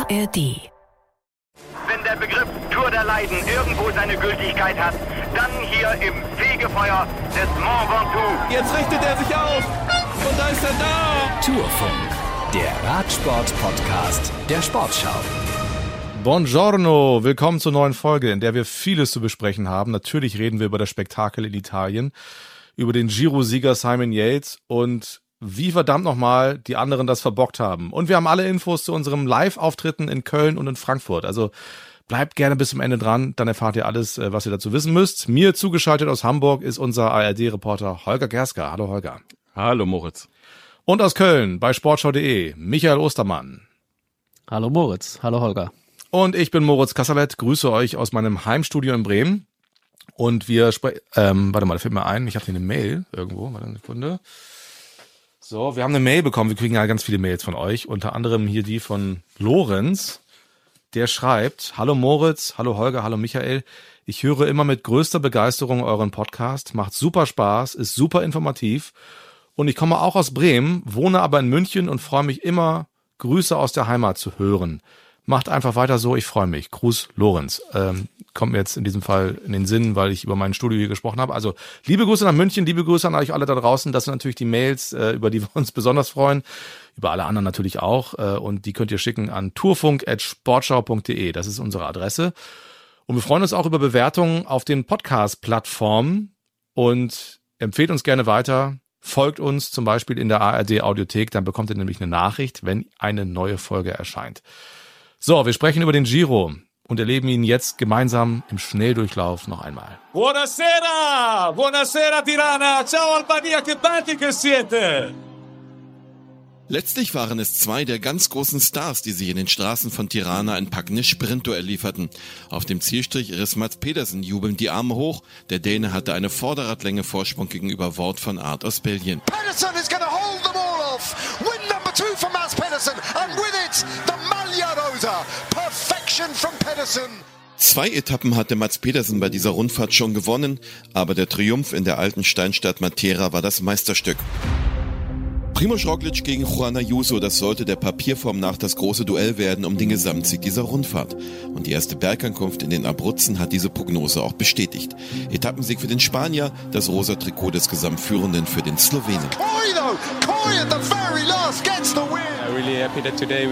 ARD. Wenn der Begriff Tour der Leiden irgendwo seine Gültigkeit hat, dann hier im Fegefeuer des Mont Ventoux. Jetzt richtet er sich auf und da ist er da. Tourfunk, der Radsport-Podcast der Sportschau. Buongiorno, willkommen zur neuen Folge, in der wir vieles zu besprechen haben. Natürlich reden wir über das Spektakel in Italien, über den Giro-Sieger Simon Yates und wie verdammt nochmal die anderen das verbockt haben. Und wir haben alle Infos zu unserem Live-Auftritten in Köln und in Frankfurt. Also bleibt gerne bis zum Ende dran, dann erfahrt ihr alles, was ihr dazu wissen müsst. Mir zugeschaltet aus Hamburg ist unser ARD-Reporter Holger Gerska. Hallo Holger. Hallo Moritz. Und aus Köln bei sportschau.de Michael Ostermann. Hallo Moritz, hallo Holger. Und ich bin Moritz Kasserlet, grüße euch aus meinem Heimstudio in Bremen. Und wir sprechen, warte mal, da fällt mir ein, ich habe hier eine Mail irgendwo, warte eine Sekunde. So, wir haben eine Mail bekommen, wir kriegen ja ganz viele Mails von euch, unter anderem hier die von Lorenz, der schreibt: Hallo Moritz, hallo Holger, hallo Michael, ich höre immer mit größter Begeisterung euren Podcast, macht super Spaß, ist super informativ und ich komme auch aus Bremen, wohne aber in München und freue mich immer, Grüße aus der Heimat zu hören. Macht einfach weiter so, ich freue mich. Gruß Lorenz. Kommt mir jetzt in diesem Fall in den Sinn, weil ich über mein Studio hier gesprochen habe. Also liebe Grüße nach München, liebe Grüße an euch alle da draußen. Das sind natürlich die Mails, über die wir uns besonders freuen. Über alle anderen natürlich auch. Und die könnt ihr schicken an tourfunk@sportschau.de. Das ist unsere Adresse. Und wir freuen uns auch über Bewertungen auf den Podcast-Plattformen. Und empfehlt uns gerne weiter. Folgt uns zum Beispiel in der ARD-Audiothek. Dann bekommt ihr nämlich eine Nachricht, wenn eine neue Folge erscheint. So, wir sprechen über den Giro und erleben ihn jetzt gemeinsam im Schnelldurchlauf noch einmal. Buonasera! Buonasera Tirana! Ciao Albania, che belli che siete! Letztlich waren es zwei der ganz großen Stars, die sich in den Straßen von Tirana ein packendes Sprintduell lieferten. Auf dem Zielstrich riss Mads Pedersen jubelnd die Arme hoch. Der Däne hatte eine Vorderradlänge Vorsprung gegenüber Wout van Aert aus Belgien. Pedersen is going to hold them all off. Win number 2 for Mads Pedersen and with it the Maglia Rosa. Perfection from Pedersen. 2 Etappen hatte Mads Pedersen bei dieser Rundfahrt schon gewonnen, aber der Triumph in der alten Steinstadt Matera war das Meisterstück. Primož Roglič gegen Juan Ayuso, das sollte der Papierform nach das große Duell werden um den Gesamtsieg dieser Rundfahrt. Und die erste Bergankunft in den Abruzzen hat diese Prognose auch bestätigt. Etappensieg für den Spanier, das rosa Trikot des Gesamtführenden für den Slowenen. Coy at the very last gets the win. I'm really happy that today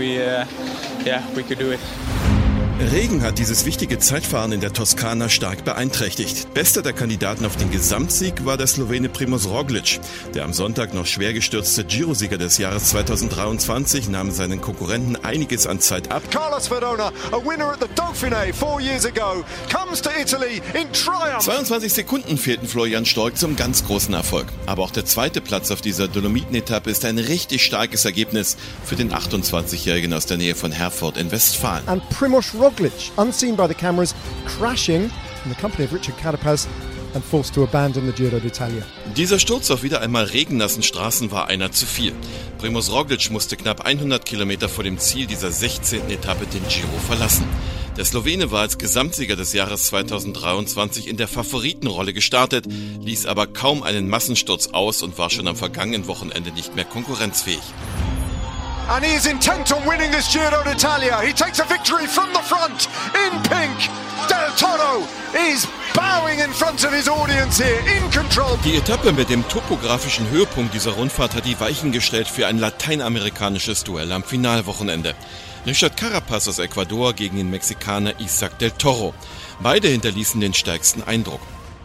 we could do it. Regen hat dieses wichtige Zeitfahren in der Toskana stark beeinträchtigt. Bester der Kandidaten auf den Gesamtsieg war der Slowene Primož Roglič. Der am Sonntag noch schwer gestürzte Giro-Sieger des Jahres 2023 nahm seinen Konkurrenten einiges an Zeit ab. Carlos Verdona, a winner at the Dauphiné 4 years ago, comes to Italy in triumph. 22 Sekunden fehlten Florian Stork zum ganz großen Erfolg. Aber auch der zweite Platz auf dieser Dolomiten-Etappe ist ein richtig starkes Ergebnis für den 28-Jährigen aus der Nähe von Herford in Westfalen. And Primož Roglič, unseen by the cameras, crashing in the company of Richard Carapaz and forced to abandon the Giro d'Italia. Dieser Sturz auf wieder einmal regennassen Straßen war einer zu viel. Primož Roglič musste knapp 100 Kilometer vor dem Ziel dieser 16. Etappe den Giro verlassen. Der Slowene war als Gesamtsieger des Jahres 2023 in der Favoritenrolle gestartet, ließ aber kaum einen Massensturz aus und war schon am vergangenen Wochenende nicht mehr konkurrenzfähig. And he is intent on winning this Giro d'Italia. He takes a victory from the front in pink. Del Toro is bowing in front of his audience here, in control. Die Etappe mit dem topografischen Höhepunkt dieser Rundfahrt hat die Weichen gestellt für ein lateinamerikanisches Duell am Finalwochenende. Richard Carapaz aus Ecuador gegen den Mexikaner Isaac Del Toro. Beide hinterließen den stärksten Eindruck.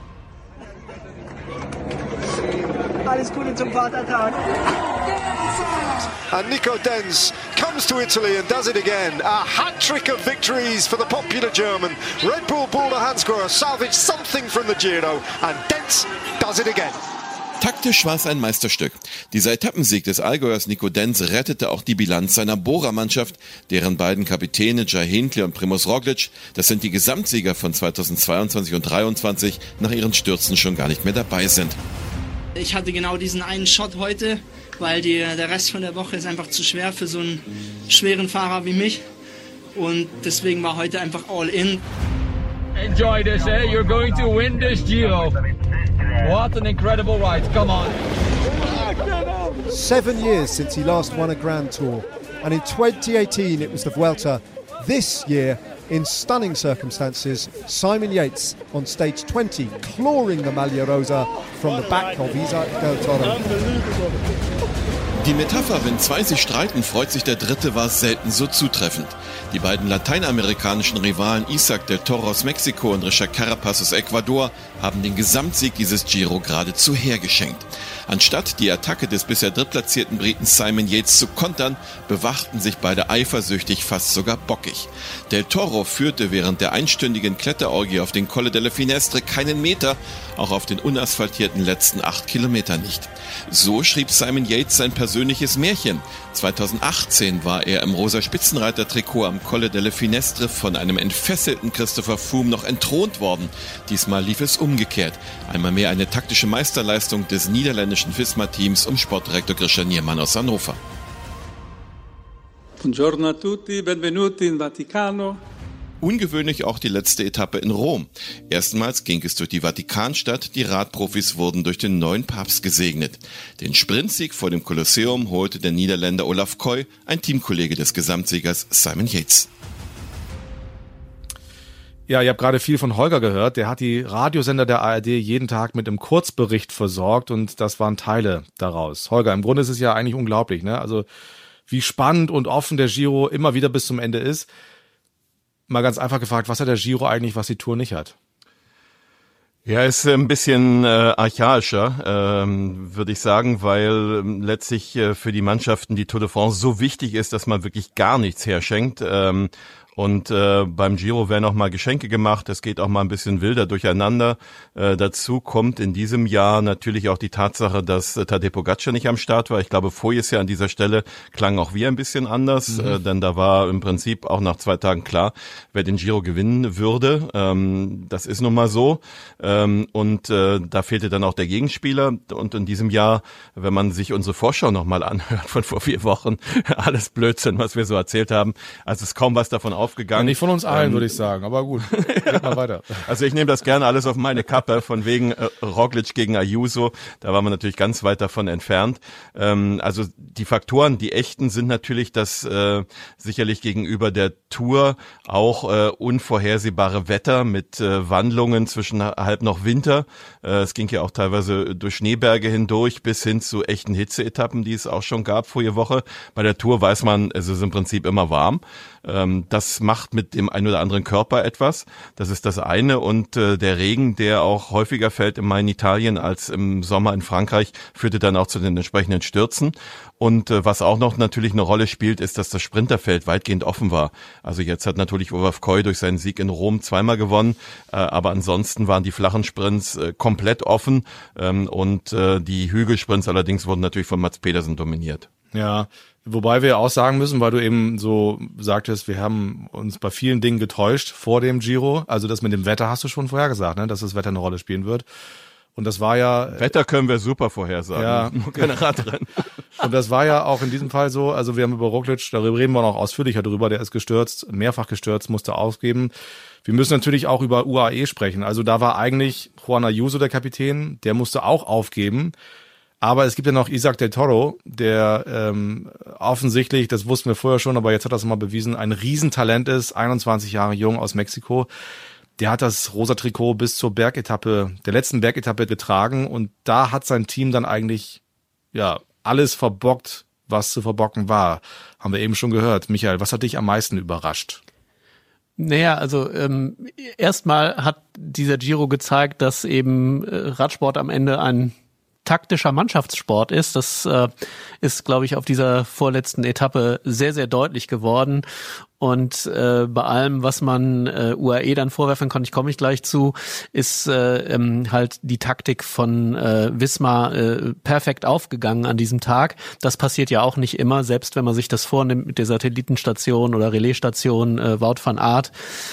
Alles Gute zum Vatertag. And Nico Denz comes to Italy and does it again. A hat-trick of victories for the popular German. Red Bull Boulder Hansgrohe salvaged something from the Giro and Denz does it again. Taktisch war es ein Meisterstück. Dieser Etappensieg des Allgäuers Nico Denz rettete auch die Bilanz seiner Bora-Mannschaft, deren beiden Kapitäne Jai Hindley und Primož Roglič, das sind die Gesamtsieger von 2022 und 2023, nach ihren Stürzen schon gar nicht mehr dabei sind. Ich hatte genau diesen einen Shot heute, weil der Rest von der Woche ist einfach zu schwer für so einen schweren Fahrer wie mich. Und deswegen war heute einfach all in. Enjoy this, eh? You're going to win this Giro. What an incredible ride, come on. 7 years since he last won a Grand Tour. And in 2018 it was the Vuelta This year, in stunning circumstances, Simon Yates on stage 20, clawing the Maglia Rosa from the back of Isaac Del Toro. Die Metapher, wenn zwei sich streiten, freut sich der Dritte, war selten so zutreffend. Die beiden lateinamerikanischen Rivalen Isaac Del Toro aus Mexiko und Richard Carapaz aus Ecuador haben den Gesamtsieg dieses Giro geradezu hergeschenkt. Anstatt die Attacke des bisher drittplatzierten Briten Simon Yates zu kontern, bewachten sich beide eifersüchtig, fast sogar bockig. Del Toro führte während der einstündigen Kletterorgie auf den Colle delle Finestre keinen Meter, auch auf den unasphaltierten letzten 8 Kilometer nicht. So schrieb Simon Yates sein persönliches Märchen. 2018 war er im rosa Spitzenreiter-Trikot am Colle delle Finestre von einem entfesselten Christopher Froome noch entthront worden. Diesmal lief es umgekehrt. Einmal mehr eine taktische Meisterleistung des niederländischen Visma-Teams um Sportdirektor Christian Niermann aus Hannover. Buongiorno a tutti, benvenuti in Vaticano. Ungewöhnlich auch die letzte Etappe in Rom. Erstmals ging es durch die Vatikanstadt, die Radprofis wurden durch den neuen Papst gesegnet. Den Sprintsieg vor dem Kolosseum holte der Niederländer Olaf Koy, ein Teamkollege des Gesamtsiegers Simon Yates. Ja, ihr habt gerade viel von Holger gehört. Der hat die Radiosender der ARD jeden Tag mit einem Kurzbericht versorgt und das waren Teile daraus. Holger, im Grunde ist es ja eigentlich unglaublich, ne? Also wie spannend und offen der Giro immer wieder bis zum Ende ist. Mal ganz einfach gefragt, was hat der Giro eigentlich, was die Tour nicht hat? Ja, ist ein bisschen archaischer, würde ich sagen, weil letztlich für die Mannschaften die Tour de France so wichtig ist, dass man wirklich gar nichts herschenkt. Und beim Giro werden auch mal Geschenke gemacht, es geht auch mal ein bisschen wilder durcheinander. Dazu kommt in diesem Jahr natürlich auch die Tatsache, dass Tadej Pogačar nicht am Start war. Ich glaube, voriges Jahr an dieser Stelle klangen auch wir ein bisschen anders, denn da war im Prinzip auch nach 2 Tagen klar, wer den Giro gewinnen würde. Das ist nun mal so. Und da fehlte dann auch der Gegenspieler. Und in diesem Jahr, wenn man sich unsere Vorschau nochmal anhört von vor 4 Wochen, alles Blödsinn, was wir so erzählt haben. Also ist kaum was davon aufgegangen. Ja, nicht von uns allen, würde ich sagen, aber gut. Geht mal weiter. Also ich nehme das gerne alles auf meine Kappe, von wegen Roglic gegen Ayuso. Da waren wir natürlich ganz weit davon entfernt. Also die Faktoren, die echten, sind natürlich, dass sicherlich gegenüber der Tour auch unvorhersehbare Wetter mit Wandlungen zwischen halb noch Winter. Es ging ja auch teilweise durch Schneeberge hindurch bis hin zu echten Hitzeetappen, die es auch schon gab vorige Woche. Bei der Tour weiß man, es ist im Prinzip immer warm. Das macht mit dem einen oder anderen Körper etwas. Das ist das eine. Und der Regen, der auch häufiger fällt im Mai in Italien als im Sommer in Frankreich, führte dann auch zu den entsprechenden Stürzen. Und was auch noch natürlich eine Rolle spielt, ist, dass das Sprinterfeld weitgehend offen war. Also jetzt hat natürlich Olaf Koy durch seinen Sieg in Rom 2-mal gewonnen, aber ansonsten waren die flachen Sprints komplett offen und die Hügelsprints allerdings wurden natürlich von Mats Pedersen dominiert. Ja, wobei wir auch sagen müssen, weil du eben so sagtest, wir haben uns bei vielen Dingen getäuscht vor dem Giro. Also das mit dem Wetter hast du schon vorher gesagt, ne? Dass das Wetter eine Rolle spielen wird. Und das war ja... Wetter können wir super vorhersagen. Ja, keine Radrennen. Und das war ja auch in diesem Fall so. Also wir haben über Roglic, darüber reden wir noch ausführlicher drüber. Der ist gestürzt, mehrfach gestürzt, musste aufgeben. Wir müssen natürlich auch über UAE sprechen. Also da war eigentlich Juan Ayuso der Kapitän. Der musste auch aufgeben. Aber es gibt ja noch Isaac Del Toro, der offensichtlich, das wussten wir vorher schon, aber jetzt hat er es mal bewiesen, ein Riesentalent ist, 21 Jahre jung aus Mexiko. Der hat das rosa Trikot bis zur Bergetappe, der letzten Bergetappe getragen und da hat sein Team dann eigentlich ja alles verbockt, was zu verbocken war. Haben wir eben schon gehört. Michael, was hat dich am meisten überrascht? Naja, also erstmal hat dieser Giro gezeigt, dass eben Radsport am Ende ein taktischer Mannschaftssport ist. Das ist, glaube ich, auf dieser vorletzten Etappe sehr, sehr deutlich geworden. Und bei allem, was man UAE dann vorwerfen kann, ich komme gleich zu, ist halt die Taktik von Visma perfekt aufgegangen an diesem Tag. Das passiert ja auch nicht immer, selbst wenn man sich das vornimmt mit der Satellitenstation oder Relaisstation Wout van Aert.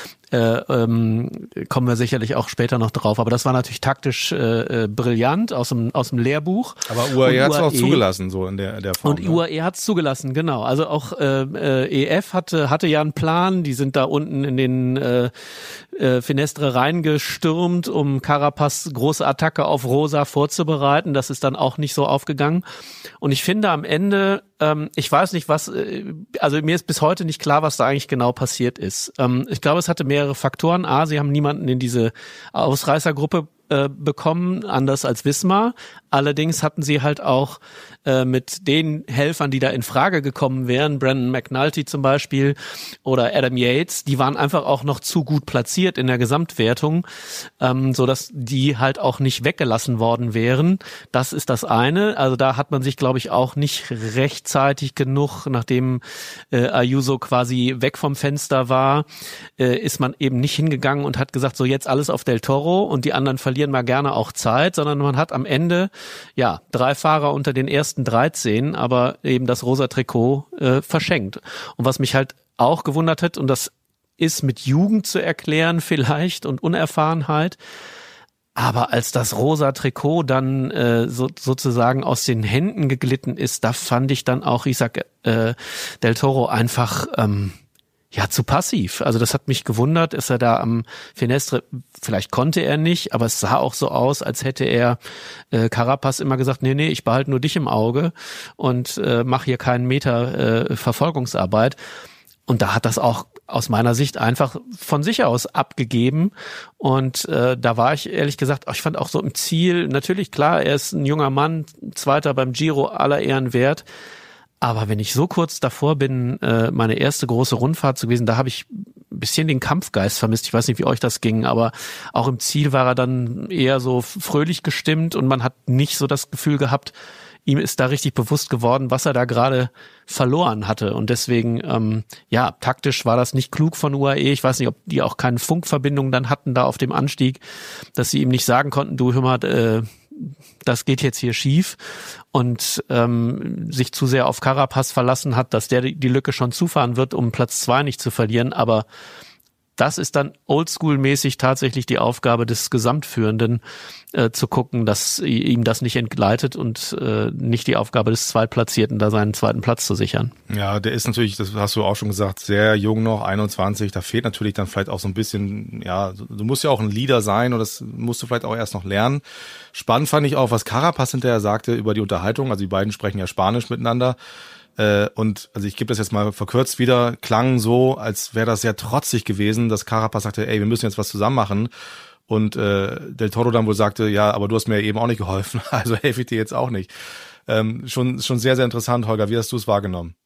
Kommen wir sicherlich auch später noch drauf. Aber das war natürlich taktisch brillant aus dem Lehrbuch. Aber UAE hat es auch zugelassen, so in der Form. Und UAE hat es zugelassen, genau. Also auch EF hatte ja einen Plan. Die sind da unten in den Finestre reingestürmt, um Carapaz große Attacke auf Rosa vorzubereiten. Das ist dann auch nicht so aufgegangen. Und ich finde am Ende, ich weiß nicht was, also mir ist bis heute nicht klar, was da eigentlich genau passiert ist. Ich glaube, es hatte mehrere Faktoren. A, sie haben niemanden in diese Ausreißergruppe bekommen, anders als Wismar. Allerdings hatten sie halt auch mit den Helfern, die da in Frage gekommen wären, Brandon McNulty zum Beispiel oder Adam Yates, die waren einfach auch noch zu gut platziert in der Gesamtwertung, so dass die halt auch nicht weggelassen worden wären. Das ist das eine. Also da hat man sich, glaube ich, auch nicht rechtzeitig genug, nachdem Ayuso quasi weg vom Fenster war, ist man eben nicht hingegangen und hat gesagt, so jetzt alles auf Del Toro und die anderen verlieren mal gerne auch Zeit, sondern man hat am Ende 3 Fahrer unter den ersten 13, aber eben das rosa Trikot verschenkt. Und was mich halt auch gewundert hat, und das ist mit Jugend zu erklären vielleicht und Unerfahrenheit, aber als das rosa Trikot dann sozusagen aus den Händen geglitten ist, da fand ich dann auch, Del Toro einfach zu passiv. Also das hat mich gewundert, ist er da am Finestre, vielleicht konnte er nicht, aber es sah auch so aus, als hätte er Carapaz immer gesagt, nee, ich behalte nur dich im Auge und mache hier keinen Meter Verfolgungsarbeit. Und da hat das auch aus meiner Sicht einfach von sich aus abgegeben. Und da war ich ehrlich gesagt, ich fand auch so im Ziel, natürlich klar, er ist ein junger Mann, Zweiter beim Giro, aller Ehren wert. Aber wenn ich so kurz davor bin, meine erste große Rundfahrt zu gewesen, da habe ich ein bisschen den Kampfgeist vermisst. Ich weiß nicht, wie euch das ging, aber auch im Ziel war er dann eher so fröhlich gestimmt und man hat nicht so das Gefühl gehabt, ihm ist da richtig bewusst geworden, was er da gerade verloren hatte. Und deswegen, taktisch war das nicht klug von UAE. Ich weiß nicht, ob die auch keine Funkverbindung dann hatten da auf dem Anstieg, dass sie ihm nicht sagen konnten, du hör mal, das geht jetzt hier schief, und sich zu sehr auf Carapaz verlassen hat, dass der die Lücke schon zufahren wird, um Platz 2 nicht zu verlieren. Aber das ist dann oldschool-mäßig tatsächlich die Aufgabe des Gesamtführenden, zu gucken, dass ihm das nicht entgleitet und nicht die Aufgabe des Zweitplatzierten, da seinen zweiten Platz zu sichern. Ja, der ist natürlich, das hast du auch schon gesagt, sehr jung noch, 21. Da fehlt natürlich dann vielleicht auch so ein bisschen, du musst ja auch ein Leader sein und das musst du vielleicht auch erst noch lernen. Spannend fand ich auch, was Carapaz hinterher sagte über die Unterhaltung. Also die beiden sprechen ja Spanisch miteinander. Und also ich gebe das jetzt mal verkürzt wieder, klang so, als wäre das sehr trotzig gewesen, dass Carapaz sagte, wir müssen jetzt was zusammen machen. Und Del Toro dann wohl sagte, ja, aber du hast mir eben auch nicht geholfen, also helfe ich dir jetzt auch nicht. Schon sehr, sehr interessant, Holger. Wie hast du es wahrgenommen?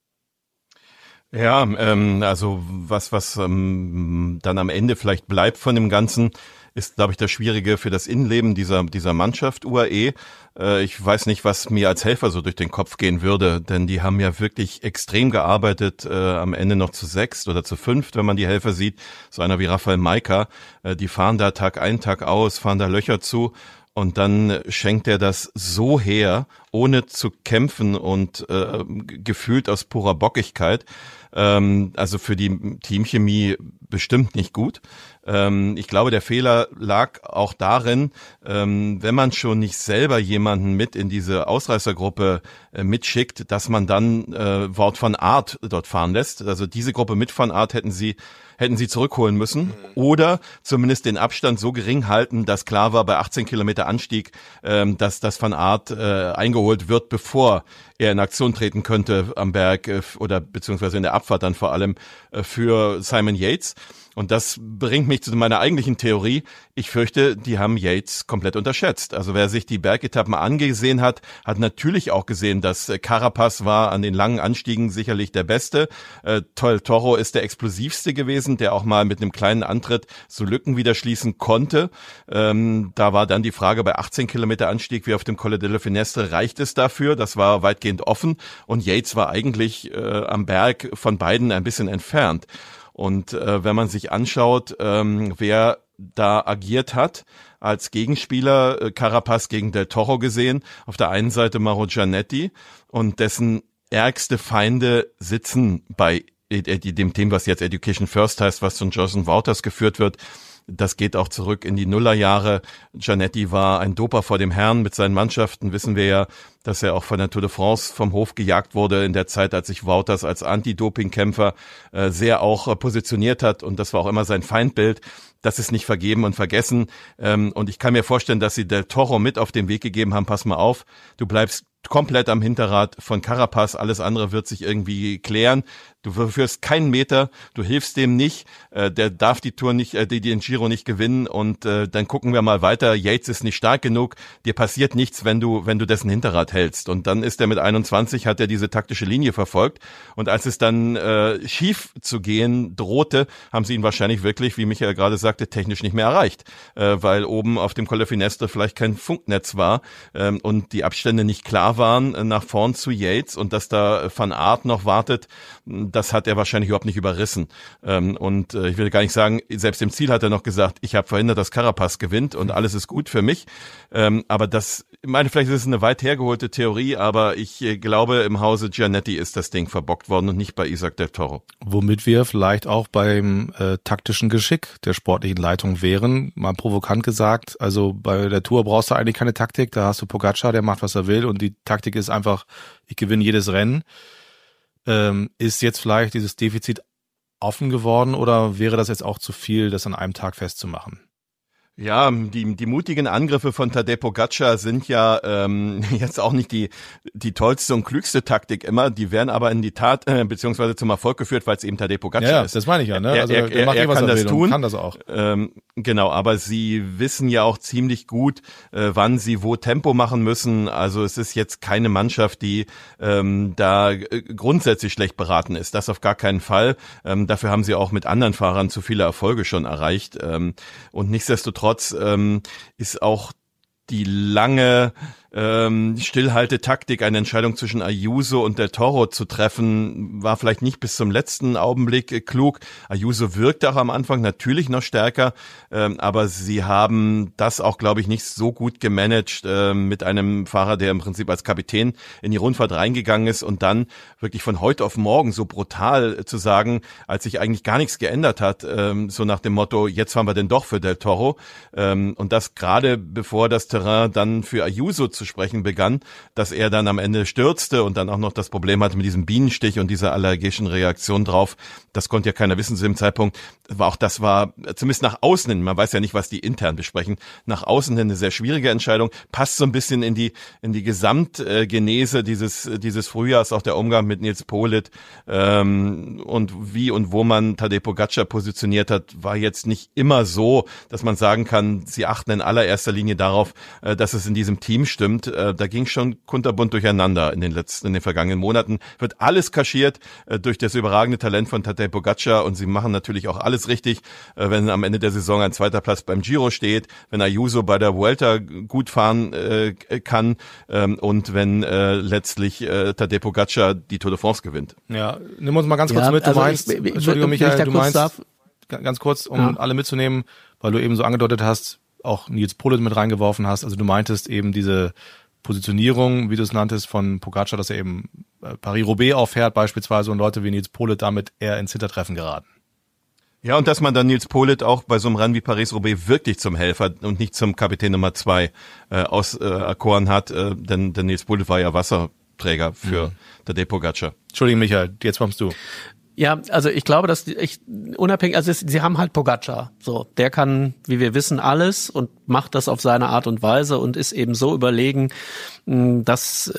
Ja, also was dann am Ende vielleicht bleibt von dem Ganzen, ist, glaube ich, das Schwierige für das Innenleben dieser Mannschaft UAE. Ich weiß nicht, was mir als Helfer so durch den Kopf gehen würde, denn die haben ja wirklich extrem gearbeitet, am Ende noch zu 6 oder zu 5, wenn man die Helfer sieht. So einer wie Rafael Majka, die fahren da Tag ein, Tag aus, fahren da Löcher zu. Und dann schenkt er das so her, ohne zu kämpfen und gefühlt aus purer Bockigkeit. Also für die Teamchemie bestimmt nicht gut. Ich glaube, der Fehler lag auch darin, wenn man schon nicht selber jemanden mit in diese Ausreißergruppe mitschickt, dass man dann Wout van Aert dort fahren lässt. Also diese Gruppe mit Van Aert hätten sie zurückholen müssen oder zumindest den Abstand so gering halten, dass klar war bei 18 Kilometer Anstieg, dass das Van Aert eingeholt wird, bevor er in Aktion treten könnte am Berg oder beziehungsweise in der Abfahrt dann vor allem für Simon Yates. Und das bringt mich zu meiner eigentlichen Theorie. Ich fürchte, die haben Yates komplett unterschätzt. Also wer sich die Bergetappen angesehen hat, hat natürlich auch gesehen, dass Carapaz war an den langen Anstiegen sicherlich der Beste. Del Toro ist der explosivste gewesen, der auch mal mit einem kleinen Antritt so Lücken wieder schließen konnte. Da war dann die Frage bei 18 Kilometer Anstieg wie auf dem Colle della Finestre, reicht es dafür? Das war weitgehend offen und Yates war eigentlich am Berg von beiden ein bisschen entfernt. Und wenn man sich anschaut, wer da agiert hat als Gegenspieler, Carapaz gegen Del Toro gesehen, auf der einen Seite Mauro Gianetti und dessen ärgste Feinde sitzen bei dem Team, was jetzt Education First heißt, was von Jonathan Wouters geführt wird, Das geht auch zurück in die Nullerjahre. Giannetti war ein Doper vor dem Herrn. Mit seinen Mannschaften wissen wir ja, dass er auch von der Tour de France vom Hof gejagt wurde in der Zeit, als sich Wouters als Anti-Doping-Kämpfer sehr auch positioniert hat. Und das war auch immer sein Feindbild. Das ist nicht vergeben und vergessen. Und ich kann mir vorstellen, dass sie Del Toro mit auf den Weg gegeben haben. Pass mal auf, du bleibst komplett am Hinterrad von Carapaz. Alles andere wird sich irgendwie klären. Du führst keinen Meter, du hilfst dem nicht, der darf die Tour nicht, den Giro nicht gewinnen und dann gucken wir mal weiter. Yates ist nicht stark genug, dir passiert nichts, wenn du dessen Hinterrad hältst. Und dann ist er mit 21, hat er diese taktische Linie verfolgt und als es dann schief zu gehen drohte, haben sie ihn wahrscheinlich wirklich, wie Michael gerade sagte, technisch nicht mehr erreicht, weil oben auf dem Colle Finestre vielleicht kein Funknetz war und die Abstände nicht klar waren nach vorn zu Yates und dass da Van Aert noch wartet, das hat er wahrscheinlich überhaupt nicht überrissen. Und ich will gar nicht sagen, selbst im Ziel hat er noch gesagt, ich habe verhindert, dass Carapaz gewinnt und alles ist gut für mich. Aber das, ich meine, vielleicht ist es eine weit hergeholte Theorie, aber ich glaube, im Hause Giannetti ist das Ding verbockt worden und nicht bei Isaac Del Toro. Womit wir vielleicht auch beim taktischen Geschick der sportlichen Leitung wären. Mal provokant gesagt, also bei der Tour brauchst du eigentlich keine Taktik, da hast du Pogacar, der macht, was er will und die Taktik ist einfach, ich gewinne jedes Rennen. Ist jetzt vielleicht dieses Defizit offen geworden oder wäre das jetzt auch zu viel, das an einem Tag festzumachen? Ja, die mutigen Angriffe von Tadej Pogacar sind ja jetzt auch nicht die tollste und klügste Taktik immer. Die werden aber in die Tat beziehungsweise zum Erfolg geführt, weil es eben Tadej Pogacar ist. Ja, das meine ich ja. Ne? Also er macht was kann das tun, kann das auch. Genau, aber sie wissen ja auch ziemlich gut, wann sie wo Tempo machen müssen. Also es ist jetzt keine Mannschaft, die da grundsätzlich schlecht beraten ist. Das auf gar keinen Fall. Dafür haben sie auch mit anderen Fahrern zu viele Erfolge schon erreicht. Und nichtsdestotrotz ist auch die lange Stillhaltetaktik, eine Entscheidung zwischen Ayuso und Del Toro zu treffen, war vielleicht nicht bis zum letzten Augenblick klug. Ayuso wirkte auch am Anfang natürlich noch stärker, aber sie haben das auch, glaube ich, nicht so gut gemanagt mit einem Fahrer, der im Prinzip als Kapitän in die Rundfahrt reingegangen ist und dann wirklich von heute auf morgen so brutal zu sagen, als sich eigentlich gar nichts geändert hat, so nach dem Motto, jetzt fahren wir denn doch für Del Toro. Und das gerade bevor das Terrain dann für Ayuso zu sprechen begann, dass er dann am Ende stürzte und dann auch noch das Problem hatte mit diesem Bienenstich und dieser allergischen Reaktion drauf. Das konnte ja keiner wissen zu dem Zeitpunkt. Das war zumindest nach außen hin, man weiß ja nicht, was die intern besprechen, nach außen hin eine sehr schwierige Entscheidung. Passt so ein bisschen in die Gesamtgenese dieses Frühjahrs, auch der Umgang mit Nils Politt und wie und wo man Tadej Pogacar positioniert hat, war jetzt nicht immer so, dass man sagen kann, sie achten in allererster Linie darauf, dass es in diesem Team stimmt. Da ging schon kunterbunt durcheinander in den vergangenen Monaten. Wird alles kaschiert durch das überragende Talent von Tadej Pogacar und sie machen natürlich auch alles richtig, wenn am Ende der Saison ein zweiter Platz beim Giro steht, wenn Ayuso bei der Vuelta gut fahren kann und wenn letztlich Tadej Pogacar die Tour de France gewinnt. Ja, nimm uns mal ganz kurz mit. Du meinst, Entschuldigung Michael, du meinst, ganz kurz, um alle mitzunehmen, weil du eben so angedeutet hast, auch Nils Politt mit reingeworfen hast. Also du meintest eben diese Positionierung, wie du es nanntest, von Pogacar, dass er eben Paris-Roubaix auffährt beispielsweise und Leute wie Nils Politt damit eher ins Hintertreffen geraten. Ja, und dass man dann Nils Politt auch bei so einem Rennen wie Paris-Roubaix wirklich zum Helfer und nicht zum Kapitän Nummer 2 auserkoren hat, denn Nils Politt war ja Wasserträger für Tadej Pogacar. Entschuldigung Michael, jetzt kommst du. Ja, also ich glaube, dass unabhängig, also sie haben halt Pogacar, so, der kann, wie wir wissen, alles und macht das auf seine Art und Weise und ist eben so überlegen, dass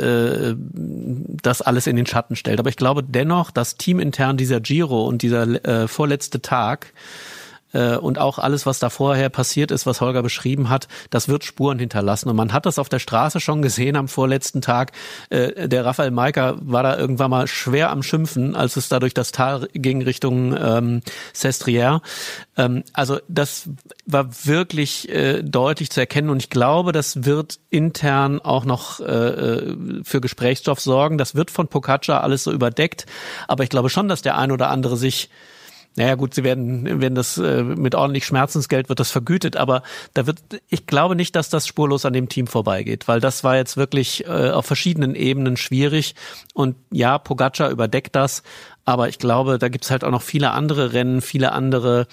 das alles in den Schatten stellt. Aber ich glaube dennoch, dass teamintern dieser Giro und dieser vorletzte Tag und auch alles, was da vorher passiert ist, was Holger beschrieben hat, das wird Spuren hinterlassen. Und man hat das auf der Straße schon gesehen am vorletzten Tag. Der Rafael Majka war da irgendwann mal schwer am Schimpfen, als es da durch das Tal ging Richtung Sestriere. Also das war wirklich deutlich zu erkennen. Und ich glaube, das wird intern auch noch für Gesprächsstoff sorgen. Das wird von Pogacar alles so überdeckt. Aber ich glaube schon, dass der ein oder andere sich naja gut, sie werden das mit ordentlich Schmerzensgeld wird das vergütet, aber ich glaube nicht, dass das spurlos an dem Team vorbeigeht, weil das war jetzt wirklich auf verschiedenen Ebenen schwierig und ja, Pogacar überdeckt das, aber ich glaube, da gibt's halt auch noch viele andere Rennen, viele andere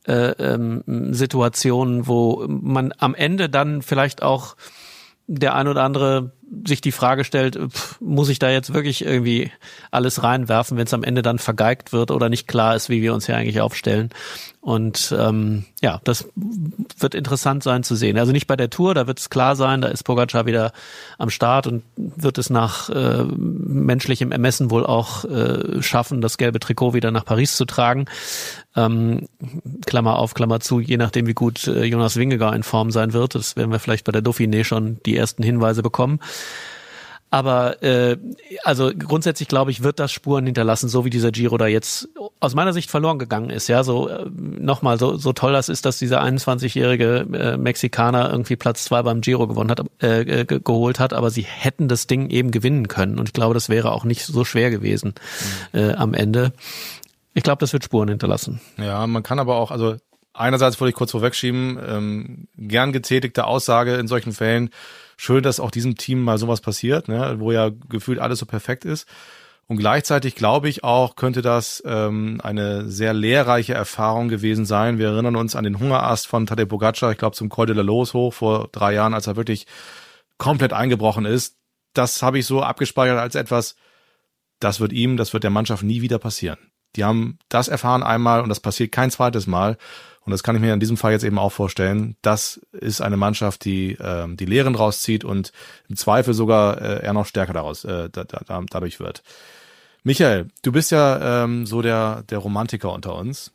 Situationen, wo man am Ende dann vielleicht auch der ein oder andere sich die Frage stellt, muss ich da jetzt wirklich irgendwie alles reinwerfen, wenn es am Ende dann vergeigt wird oder nicht klar ist, wie wir uns hier eigentlich aufstellen. Und das wird interessant sein zu sehen. Also nicht bei der Tour, da wird es klar sein, da ist Pogačar wieder am Start und wird es nach menschlichem Ermessen wohl auch schaffen, das gelbe Trikot wieder nach Paris zu tragen. Klammer auf, Klammer zu, je nachdem wie gut Jonas Vingegaard in Form sein wird. Das werden wir vielleicht bei der Dauphiné schon die ersten Hinweise bekommen. Aber also grundsätzlich glaube ich, wird das Spuren hinterlassen, so wie dieser Giro da jetzt aus meiner Sicht verloren gegangen ist. Ja, so nochmal so toll das ist, dass dieser 21-jährige Mexikaner irgendwie Platz 2 beim Giro gewonnen hat, geholt hat, aber sie hätten das Ding eben gewinnen können. Und ich glaube, das wäre auch nicht so schwer gewesen am Ende. Ich glaube, das wird Spuren hinterlassen. Ja, man kann aber auch, also einerseits wollte ich kurz vorwegschieben, gern getätigte Aussage in solchen Fällen. Schön, dass auch diesem Team mal sowas passiert, ne, wo ja gefühlt alles so perfekt ist. Und gleichzeitig glaube ich auch, könnte das eine sehr lehrreiche Erfahrung gewesen sein. Wir erinnern uns an den Hungerast von Tadej Pogačar, ich glaube zum Col de la Loze hoch vor 3 Jahren, als er wirklich komplett eingebrochen ist. Das habe ich so abgespeichert als etwas, das wird der Mannschaft nie wieder passieren. Die haben das erfahren einmal und das passiert kein zweites Mal. Und das kann ich mir in diesem Fall jetzt eben auch vorstellen. Das ist eine Mannschaft, die die Lehren rauszieht und im Zweifel sogar eher noch stärker dadurch wird. Michael, du bist ja so der Romantiker unter uns.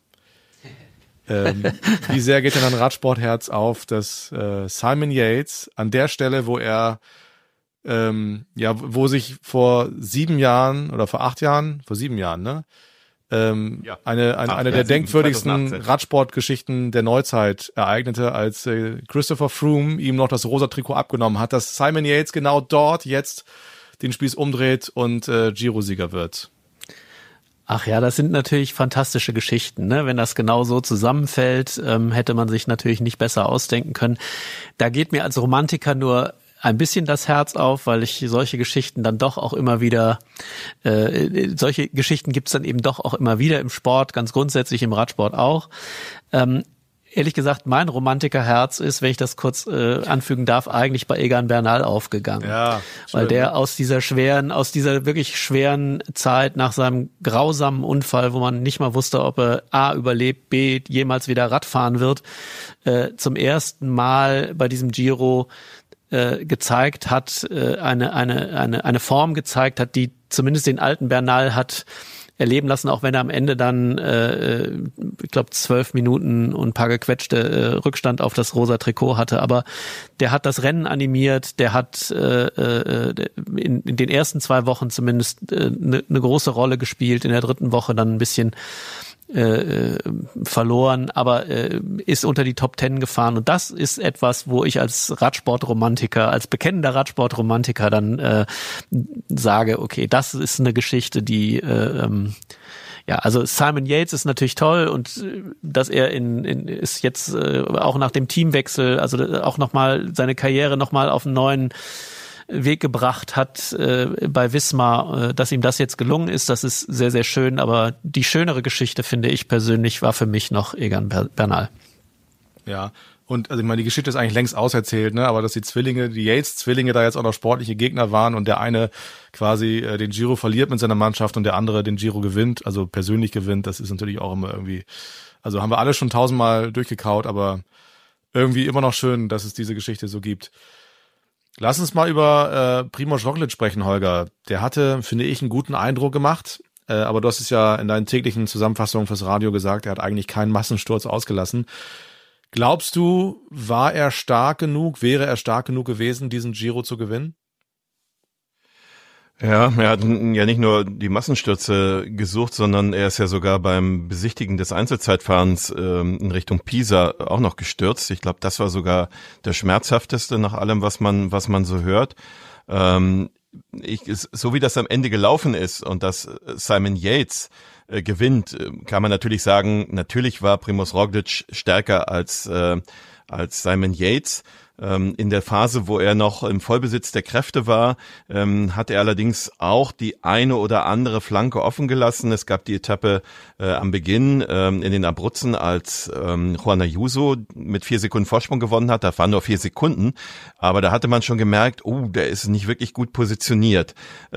Wie sehr geht denn dein Radsportherz auf, dass Simon Yates an der Stelle, wo er wo sich vor 7 Jahren oder vor 8 Jahren, vor 7 Jahren, ne? Eine der denkwürdigsten 2018. Radsportgeschichten der Neuzeit ereignete, als Christopher Froome ihm noch das rosa Trikot abgenommen hat, dass Simon Yates genau dort jetzt den Spieß umdreht und Giro-Sieger wird. Ach ja, das sind natürlich fantastische Geschichten, ne? Wenn das genau so zusammenfällt, hätte man sich natürlich nicht besser ausdenken können. Da geht mir als Romantiker nur ein bisschen das Herz auf, weil ich solche Geschichten dann doch auch immer wieder, solche Geschichten gibt's dann eben doch auch immer wieder im Sport, ganz grundsätzlich im Radsport auch. Ehrlich gesagt, mein Romantikerherz ist, wenn ich das kurz anfügen darf, eigentlich bei Egan Bernal aufgegangen. Ja, weil der aus dieser wirklich schweren Zeit nach seinem grausamen Unfall, wo man nicht mal wusste, ob er A überlebt, B jemals wieder Radfahren wird, zum ersten Mal bei diesem Giro gezeigt hat, eine Form gezeigt hat, die zumindest den alten Bernal hat erleben lassen, auch wenn er am Ende dann, ich glaube, 12 Minuten und ein paar gequetschte Rückstand auf das rosa Trikot hatte. Aber der hat das Rennen animiert, der hat in den ersten 2 Wochen zumindest eine große Rolle gespielt, in der 3. Woche dann ein bisschen verloren, aber ist unter die Top 10 gefahren. Und das ist etwas, wo ich als Radsportromantiker, als bekennender Radsportromantiker dann sage, okay, das ist eine Geschichte, die also Simon Yates ist natürlich toll und dass er ist jetzt auch nach dem Teamwechsel, also auch nochmal seine Karriere nochmal auf einen neuen Weg gebracht hat bei Wismar, dass ihm das jetzt gelungen ist, das ist sehr, sehr schön, aber die schönere Geschichte, finde ich persönlich, war für mich noch Egan Bernal. Ja, und also ich meine, die Geschichte ist eigentlich längst auserzählt, ne? Aber dass die Yates-Zwillinge da jetzt auch noch sportliche Gegner waren und der eine quasi den Giro verliert mit seiner Mannschaft und der andere den Giro gewinnt, also persönlich gewinnt, das ist natürlich auch immer irgendwie, also haben wir alle schon 1000-mal durchgekaut, aber irgendwie immer noch schön, dass es diese Geschichte so gibt. Lass uns mal über Primož Roglič sprechen, Holger. Der hatte, finde ich, einen guten Eindruck gemacht, aber du hast es ja in deinen täglichen Zusammenfassungen fürs Radio gesagt, er hat eigentlich keinen Massensturz ausgelassen. Glaubst du, wäre er stark genug gewesen, diesen Giro zu gewinnen? Ja, er hat ja nicht nur die Massenstürze gesucht, sondern er ist ja sogar beim Besichtigen des Einzelzeitfahrens in Richtung Pisa auch noch gestürzt. Ich glaube, das war sogar der schmerzhafteste nach allem, was man so hört. So wie das am Ende gelaufen ist und dass Simon Yates gewinnt, kann man natürlich sagen, natürlich war Primož Roglič stärker als als Simon Yates. In der Phase, wo er noch im Vollbesitz der Kräfte war, hat er allerdings auch die eine oder andere Flanke offen gelassen. Es gab die Etappe am Beginn in den Abruzzen, als Juan Ayuso mit 4 Sekunden Vorsprung gewonnen hat. Da waren nur 4 Sekunden, aber da hatte man schon gemerkt, der ist nicht wirklich gut positioniert.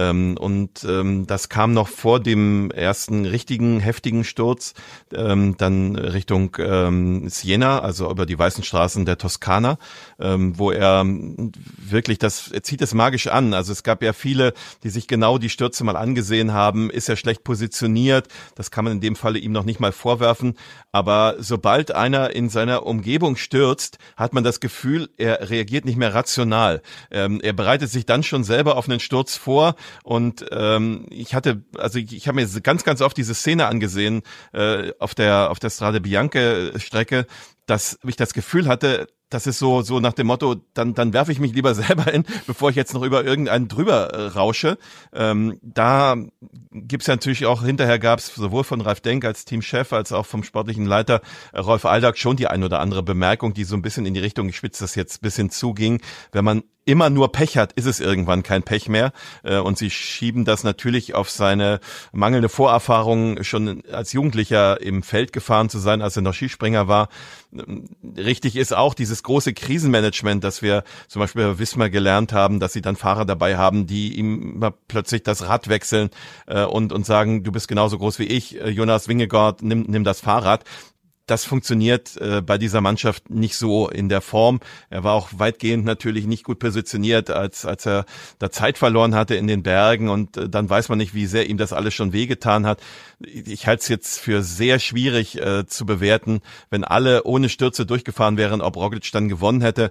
Das kam noch vor dem ersten richtigen, heftigen Sturz, dann Richtung Siena, also über die weißen Straßen der Toskana, wo er wirklich er zieht es magisch an. Also es gab ja viele, die sich genau die Stürze mal angesehen haben. Ist er schlecht positioniert? Das kann man in dem Falle ihm noch nicht mal vorwerfen. Aber sobald einer in seiner Umgebung stürzt, hat man das Gefühl, er reagiert nicht mehr rational. Er bereitet sich dann schon selber auf einen Sturz vor. Und ich habe mir ganz, ganz oft diese Szene angesehen auf der Strade Bianche Strecke, dass ich das Gefühl hatte, das ist so nach dem Motto, dann werfe ich mich lieber selber hin, bevor ich jetzt noch über irgendeinen drüber rausche. Da gibt's ja natürlich auch, hinterher gab's sowohl von Ralf Denk als Teamchef als auch vom sportlichen Leiter Rolf Aldag schon die ein oder andere Bemerkung, die so ein bisschen in die Richtung, ich spitze das jetzt ein bisschen zuging, wenn man immer nur Pech hat, ist es irgendwann kein Pech mehr. Und sie schieben das natürlich auf seine mangelnde Vorerfahrung, schon als Jugendlicher im Feld gefahren zu sein, als er noch Skispringer war. Richtig ist auch dieses große Krisenmanagement, das wir zum Beispiel bei Wismar gelernt haben, dass sie dann Fahrer dabei haben, die ihm plötzlich das Rad wechseln und sagen, du bist genauso groß wie ich, Jonas Vingegaard, nimm das Fahrrad. Das funktioniert bei dieser Mannschaft nicht so in der Form. Er war auch weitgehend natürlich nicht gut positioniert, als er da Zeit verloren hatte in den Bergen, und dann weiß man nicht, wie sehr ihm das alles schon wehgetan hat. Ich halte es jetzt für sehr schwierig zu bewerten, wenn alle ohne Stürze durchgefahren wären, ob Roglic dann gewonnen hätte.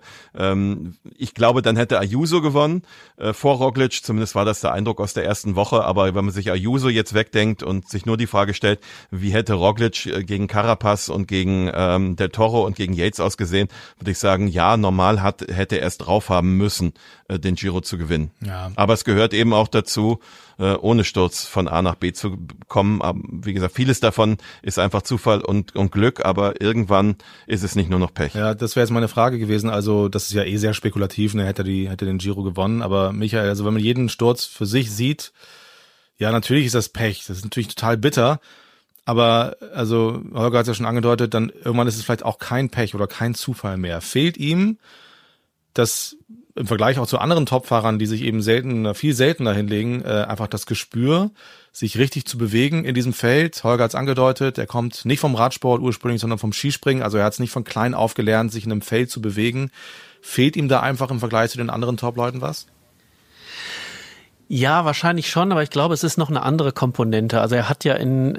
Ich glaube, dann hätte Ayuso gewonnen vor Roglic, zumindest war das der Eindruck aus der ersten Woche. Aber wenn man sich Ayuso jetzt wegdenkt und sich nur die Frage stellt, wie hätte Roglic gegen Carapaz und gegen Del Toro und gegen Yates ausgesehen, würde ich sagen, ja, normal hätte er es drauf haben müssen, den Giro zu gewinnen. Ja. Aber es gehört eben auch dazu, ohne Sturz von A nach B zu kommen. Aber wie gesagt, vieles davon ist einfach Zufall und Glück, aber irgendwann ist es nicht nur noch Pech. Ja, das wäre jetzt meine Frage gewesen. Also das ist ja sehr spekulativ, ne? Hätte den Giro gewonnen. Aber Michael, also wenn man jeden Sturz für sich sieht, ja, natürlich ist das Pech. Das ist natürlich total bitter. Aber, also, Holger hat es ja schon angedeutet, dann irgendwann ist es vielleicht auch kein Pech oder kein Zufall mehr. Fehlt ihm das im Vergleich auch zu anderen Topfahrern, die sich eben viel seltener hinlegen, einfach das Gespür, sich richtig zu bewegen in diesem Feld. Holger hat es angedeutet, er kommt nicht vom Radsport ursprünglich, sondern vom Skispringen. Also er hat es nicht von klein auf gelernt, sich in einem Feld zu bewegen. Fehlt ihm da einfach im Vergleich zu den anderen Top-Leuten was? Ja, wahrscheinlich schon, aber ich glaube, es ist noch eine andere Komponente. Also er hat ja im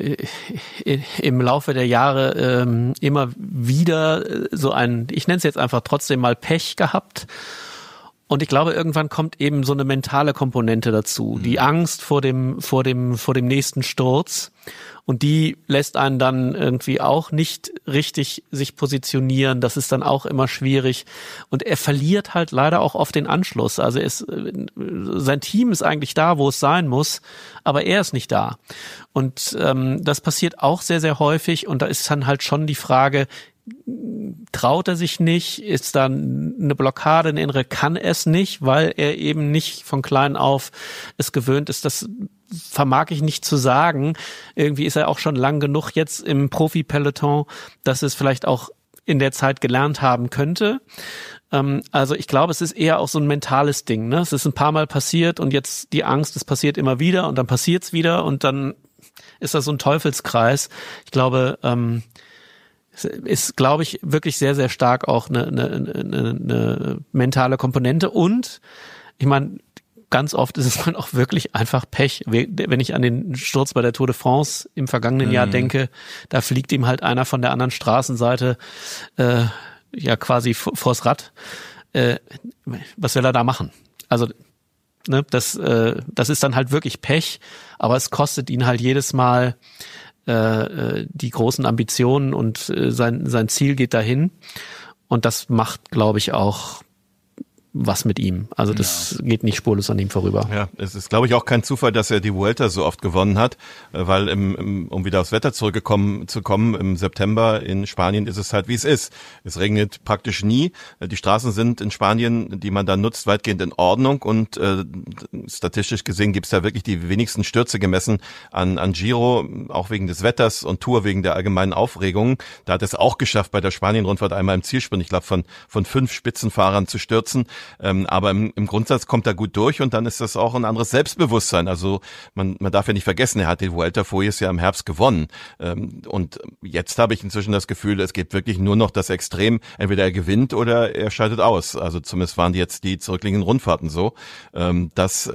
Laufe der Jahre immer wieder so ich nenne es jetzt einfach trotzdem mal Pech gehabt. Und ich glaube, irgendwann kommt eben so eine mentale Komponente dazu, die Angst vor dem nächsten Sturz. Und die lässt einen dann irgendwie auch nicht richtig sich positionieren. Das ist dann auch immer schwierig. Und er verliert halt leider auch oft den Anschluss. Also sein Team ist eigentlich da, wo es sein muss, aber er ist nicht da. Und das passiert auch sehr, sehr häufig. Und da ist dann halt schon die Frage, traut er sich nicht? Ist da eine Blockade, eine innere? Kann es nicht, weil er eben nicht von klein auf es gewöhnt ist. Das vermag ich nicht zu sagen. Irgendwie ist er auch schon lang genug jetzt im Profi-Peloton, dass es vielleicht auch in der Zeit gelernt haben könnte. Also ich glaube, es ist eher auch so ein mentales Ding, ne? Es ist ein paar Mal passiert und jetzt die Angst, es passiert immer wieder und dann passiert's wieder und dann ist das so ein Teufelskreis. Ich glaube, ist, glaube ich, wirklich sehr, sehr stark auch eine mentale Komponente. Und ich meine, ganz oft ist es dann auch wirklich einfach Pech. Wenn ich an den Sturz bei der Tour de France im vergangenen Jahr denke, da fliegt ihm halt einer von der anderen Straßenseite ja quasi vors Rad. Was will er da machen? Also ne, das ist dann halt wirklich Pech, aber es kostet ihn halt jedes Mal die großen Ambitionen und sein Ziel geht dahin. Und das macht, glaube ich, auch was mit ihm. Also das geht nicht spurlos an ihm vorüber. Ja, es ist, glaube ich, auch kein Zufall, dass er die Vuelta so oft gewonnen hat, weil um wieder aufs Wetter zu kommen, im September in Spanien ist es halt, wie es ist. Es regnet praktisch nie. Die Straßen sind in Spanien, die man da nutzt, weitgehend in Ordnung und statistisch gesehen gibt es da wirklich die wenigsten Stürze gemessen an Giro, auch wegen des Wetters und Tour wegen der allgemeinen Aufregung. Da hat es auch geschafft, bei der Spanien-Rundfahrt einmal im Zielsprint, ich glaube, von 5 Spitzenfahrern zu stürzen. Aber im Grundsatz kommt er gut durch und dann ist das auch ein anderes Selbstbewusstsein. Also man darf ja nicht vergessen, er hat die Vuelta voriges Jahr im Herbst gewonnen. Und jetzt habe ich inzwischen das Gefühl, es gibt wirklich nur noch das Extrem, entweder er gewinnt oder er scheidet aus. Also zumindest waren jetzt die zurückliegenden Rundfahrten so. Das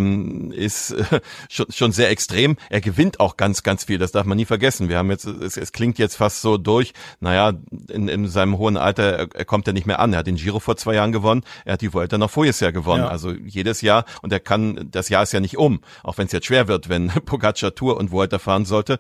ist schon sehr extrem. Er gewinnt auch ganz, ganz viel, das darf man nie vergessen. Wir haben jetzt, es klingt jetzt fast so durch, naja, in seinem hohen Alter, er kommt ja nicht mehr an. Er hat den Giro vor 2 Jahren gewonnen, er hat die Vuelta noch voriges Jahr gewonnen. Ja. Also jedes Jahr, und das Jahr ist ja nicht auch wenn es jetzt schwer wird, wenn Pogacar Tour und Vuelta fahren sollte.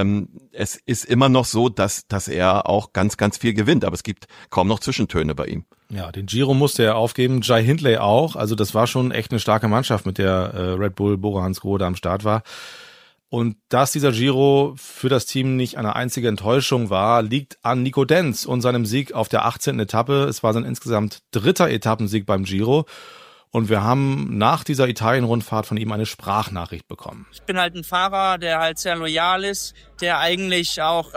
Es ist immer noch so, dass er auch ganz, ganz viel gewinnt, aber es gibt kaum noch Zwischentöne bei ihm. Ja, den Giro musste er aufgeben, Jai Hindley auch. Also das war schon echt eine starke Mannschaft, mit der Red Bull Bora Hansgrohe am Start war. Und dass dieser Giro für das Team nicht eine einzige Enttäuschung war, liegt an Nico Denz und seinem Sieg auf der 18. Etappe. Es war sein insgesamt 3. Etappensieg beim Giro. Und wir haben nach dieser Italien-Rundfahrt von ihm eine Sprachnachricht bekommen. Ich bin halt ein Fahrer, der halt sehr loyal ist, der eigentlich auch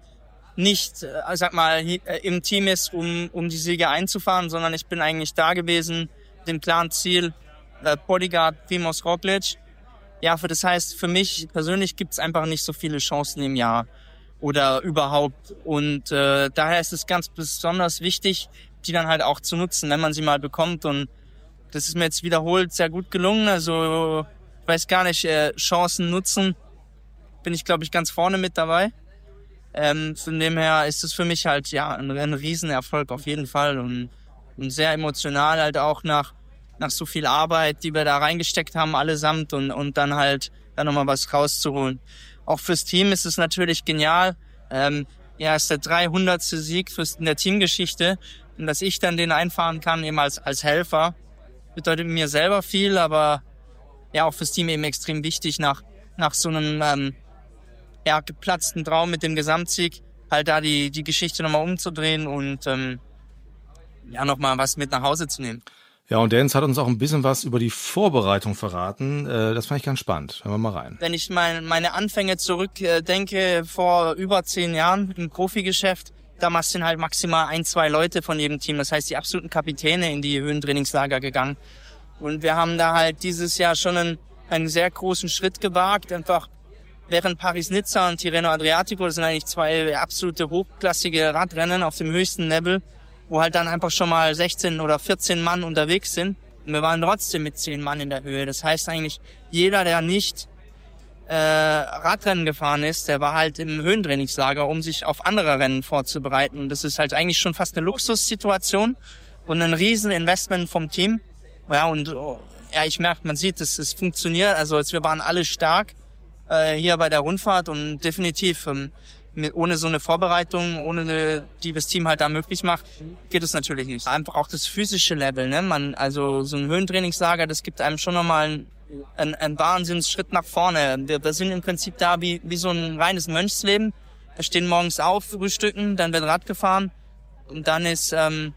nicht, sag mal, im Team ist, um die Siege einzufahren, sondern ich bin eigentlich da gewesen, mit dem klaren Ziel, Bodyguard Primož Roglič. Ja, das heißt, für mich persönlich gibt's einfach nicht so viele Chancen im Jahr oder überhaupt. Und daher ist es ganz besonders wichtig, die dann halt auch zu nutzen, wenn man sie mal bekommt. Und das ist mir jetzt wiederholt sehr gut gelungen. Also ich weiß gar nicht, Chancen nutzen, bin ich, glaube ich, ganz vorne mit dabei. Von dem her ist es für mich halt ja ein Riesenerfolg auf jeden Fall und sehr emotional halt auch nach so viel Arbeit, die wir da reingesteckt haben allesamt und dann halt nochmal was rauszuholen. Auch fürs Team ist es natürlich genial. Ist der 300. Sieg in der Teamgeschichte und dass ich dann den einfahren kann eben als Helfer, bedeutet mir selber viel, aber ja auch fürs Team eben extrem wichtig nach so einem geplatzten Traum mit dem Gesamtsieg halt da die Geschichte nochmal umzudrehen und nochmal was mit nach Hause zu nehmen. Ja, und Denz hat uns auch ein bisschen was über die Vorbereitung verraten. Das fand ich ganz spannend. Hören wir mal rein. Wenn ich meine Anfänge zurückdenke, vor über 10 Jahren im Profigeschäft, damals sind halt maximal 1-2 Leute von jedem Team, das heißt die absoluten Kapitäne in die Höhentrainingslager gegangen. Und wir haben da halt dieses Jahr schon einen sehr großen Schritt gewagt, einfach während Paris-Nizza und Tirreno Adriatico, das sind eigentlich 2 absolute hochklassige Radrennen auf dem höchsten Level, wo halt dann einfach schon mal 16 oder 14 Mann unterwegs sind. Und wir waren trotzdem mit 10 Mann in der Höhe. Das heißt eigentlich, jeder, der nicht Radrennen gefahren ist, der war halt im Höhentrainingslager, um sich auf andere Rennen vorzubereiten. Und das ist halt eigentlich schon fast eine Luxussituation und ein Rieseninvestment vom Team. Ja, und ich merke, man sieht, es funktioniert. Also wir waren alle stark hier bei der Rundfahrt und definitiv ohne so eine Vorbereitung, die das Team halt da möglich macht, geht es natürlich nicht. Einfach auch das physische Level, ne? Also so ein Höhentrainingslager, das gibt einem schon nochmal einen Wahnsinnsschritt nach vorne. Wir sind im Prinzip da wie so ein reines Mönchsleben. Wir stehen morgens auf, frühstücken, dann wird Rad gefahren und dann ist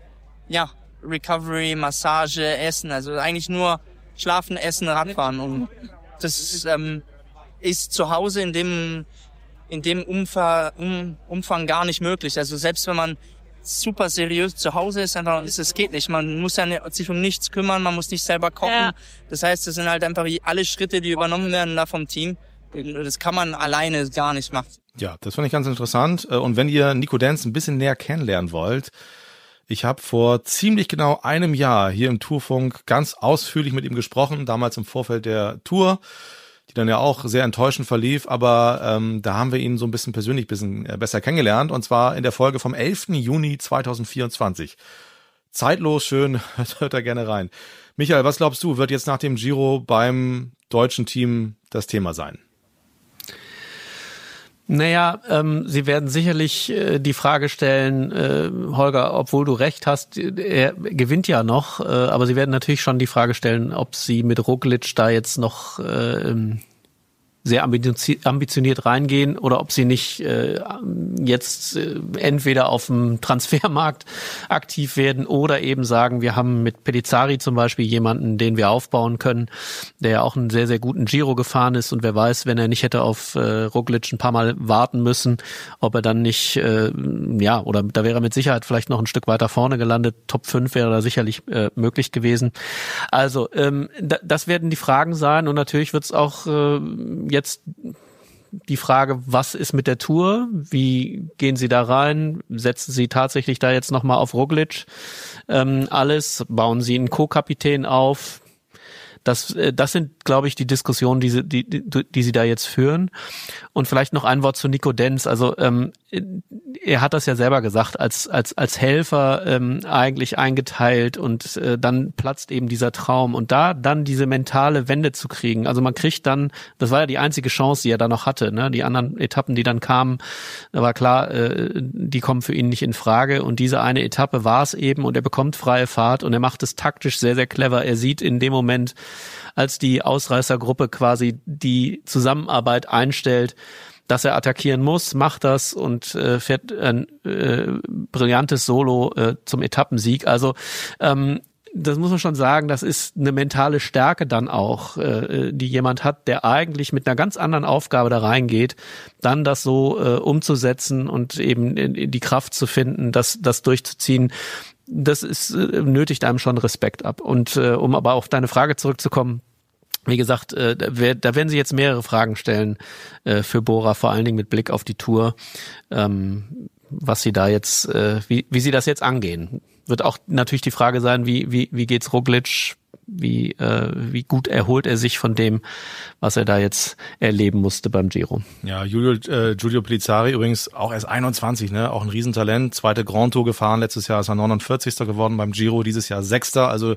Recovery, Massage, Essen. Also eigentlich nur schlafen, essen, Radfahren. Und das ist zu Hause in dem Umfang gar nicht möglich. Also selbst wenn man super seriös zu Hause ist, es geht nicht. Man muss ja sich um nichts kümmern, man muss nicht selber kochen. Ja. Das heißt, das sind halt einfach alle Schritte, die übernommen werden da vom Team. Das kann man alleine gar nicht machen. Ja, das fand ich ganz interessant. Und wenn ihr Nico Denz ein bisschen näher kennenlernen wollt, ich habe vor ziemlich genau einem Jahr hier im Tourfunk ganz ausführlich mit ihm gesprochen, damals im Vorfeld der Tour, die dann ja auch sehr enttäuschend verlief, aber da haben wir ihn so ein bisschen persönlich besser kennengelernt, und zwar in der Folge vom 11. Juni 2024. Zeitlos, schön, hört da gerne rein. Michael, was glaubst du, wird jetzt nach dem Giro beim deutschen Team das Thema sein? Naja, Sie werden sicherlich die Frage stellen, Holger, obwohl du recht hast, er gewinnt ja noch, aber Sie werden natürlich schon die Frage stellen, ob Sie mit Roglic da jetzt noch sehr ambitioniert reingehen oder ob sie nicht jetzt entweder auf dem Transfermarkt aktiv werden oder eben sagen, wir haben mit Pellizzari zum Beispiel jemanden, den wir aufbauen können, der ja auch einen sehr, sehr guten Giro gefahren ist und wer weiß, wenn er nicht hätte auf Roglic ein paar Mal warten müssen, ob er dann nicht, oder da wäre er mit Sicherheit vielleicht noch ein Stück weiter vorne gelandet. Top 5 wäre da sicherlich möglich gewesen. Also das werden die Fragen sein und natürlich wird es auch jetzt die Frage, was ist mit der Tour? Wie gehen Sie da rein? Setzen Sie tatsächlich da jetzt nochmal auf Roglic alles? Bauen Sie einen Co-Kapitän auf? Das sind, glaube ich, die Diskussionen, die Sie da jetzt führen. Und vielleicht noch ein Wort zu Nico Denz. Also er hat das ja selber gesagt, als Helfer eigentlich eingeteilt und dann platzt eben dieser Traum. Und da dann diese mentale Wende zu kriegen, also man kriegt dann, das war ja die einzige Chance, die er da noch hatte, ne? Die anderen Etappen, die dann kamen, da war klar, die kommen für ihn nicht in Frage. Und diese eine Etappe war es eben und er bekommt freie Fahrt und er macht es taktisch sehr, sehr clever. Er sieht in dem Moment, als die Ausreißergruppe quasi die Zusammenarbeit einstellt, dass er attackieren muss, macht das und fährt ein brillantes Solo zum Etappensieg. Also das muss man schon sagen, das ist eine mentale Stärke dann auch, die jemand hat, der eigentlich mit einer ganz anderen Aufgabe da reingeht, dann das so umzusetzen und eben die Kraft zu finden, das durchzuziehen. Das ist nötigt einem schon Respekt ab. Und um aber auf deine Frage zurückzukommen, wie gesagt, da werden Sie jetzt mehrere Fragen stellen für Bora, vor allen Dingen mit Blick auf die Tour, was Sie da jetzt, wie Sie das jetzt angehen. Wird auch natürlich die Frage sein, wie geht's Roglic, wie gut erholt er sich von dem, was er da jetzt erleben musste beim Giro. Ja, Giulio Pellizzari übrigens auch erst 21, ne, auch ein Riesentalent, zweite Grand Tour gefahren, letztes Jahr ist er 49. geworden beim Giro, dieses Jahr 6. Also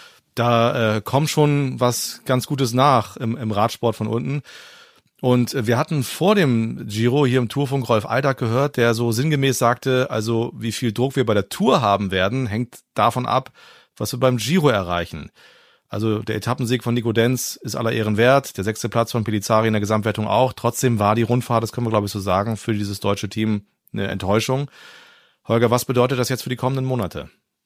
da kommt schon was ganz Gutes nach im Radsport von unten. Und wir hatten vor dem Giro hier im Tourfunk Rolf Aldag gehört, der so sinngemäß sagte, also wie viel Druck wir bei der Tour haben werden, hängt davon ab, was wir beim Giro erreichen. Also der Etappensieg von Nico Denz ist aller Ehren wert, der 6. Platz von Pellizzari in der Gesamtwertung auch. Trotzdem war die Rundfahrt, das können wir glaube ich so sagen, für dieses deutsche Team eine Enttäuschung. Holger, was bedeutet das jetzt für die kommenden Monate?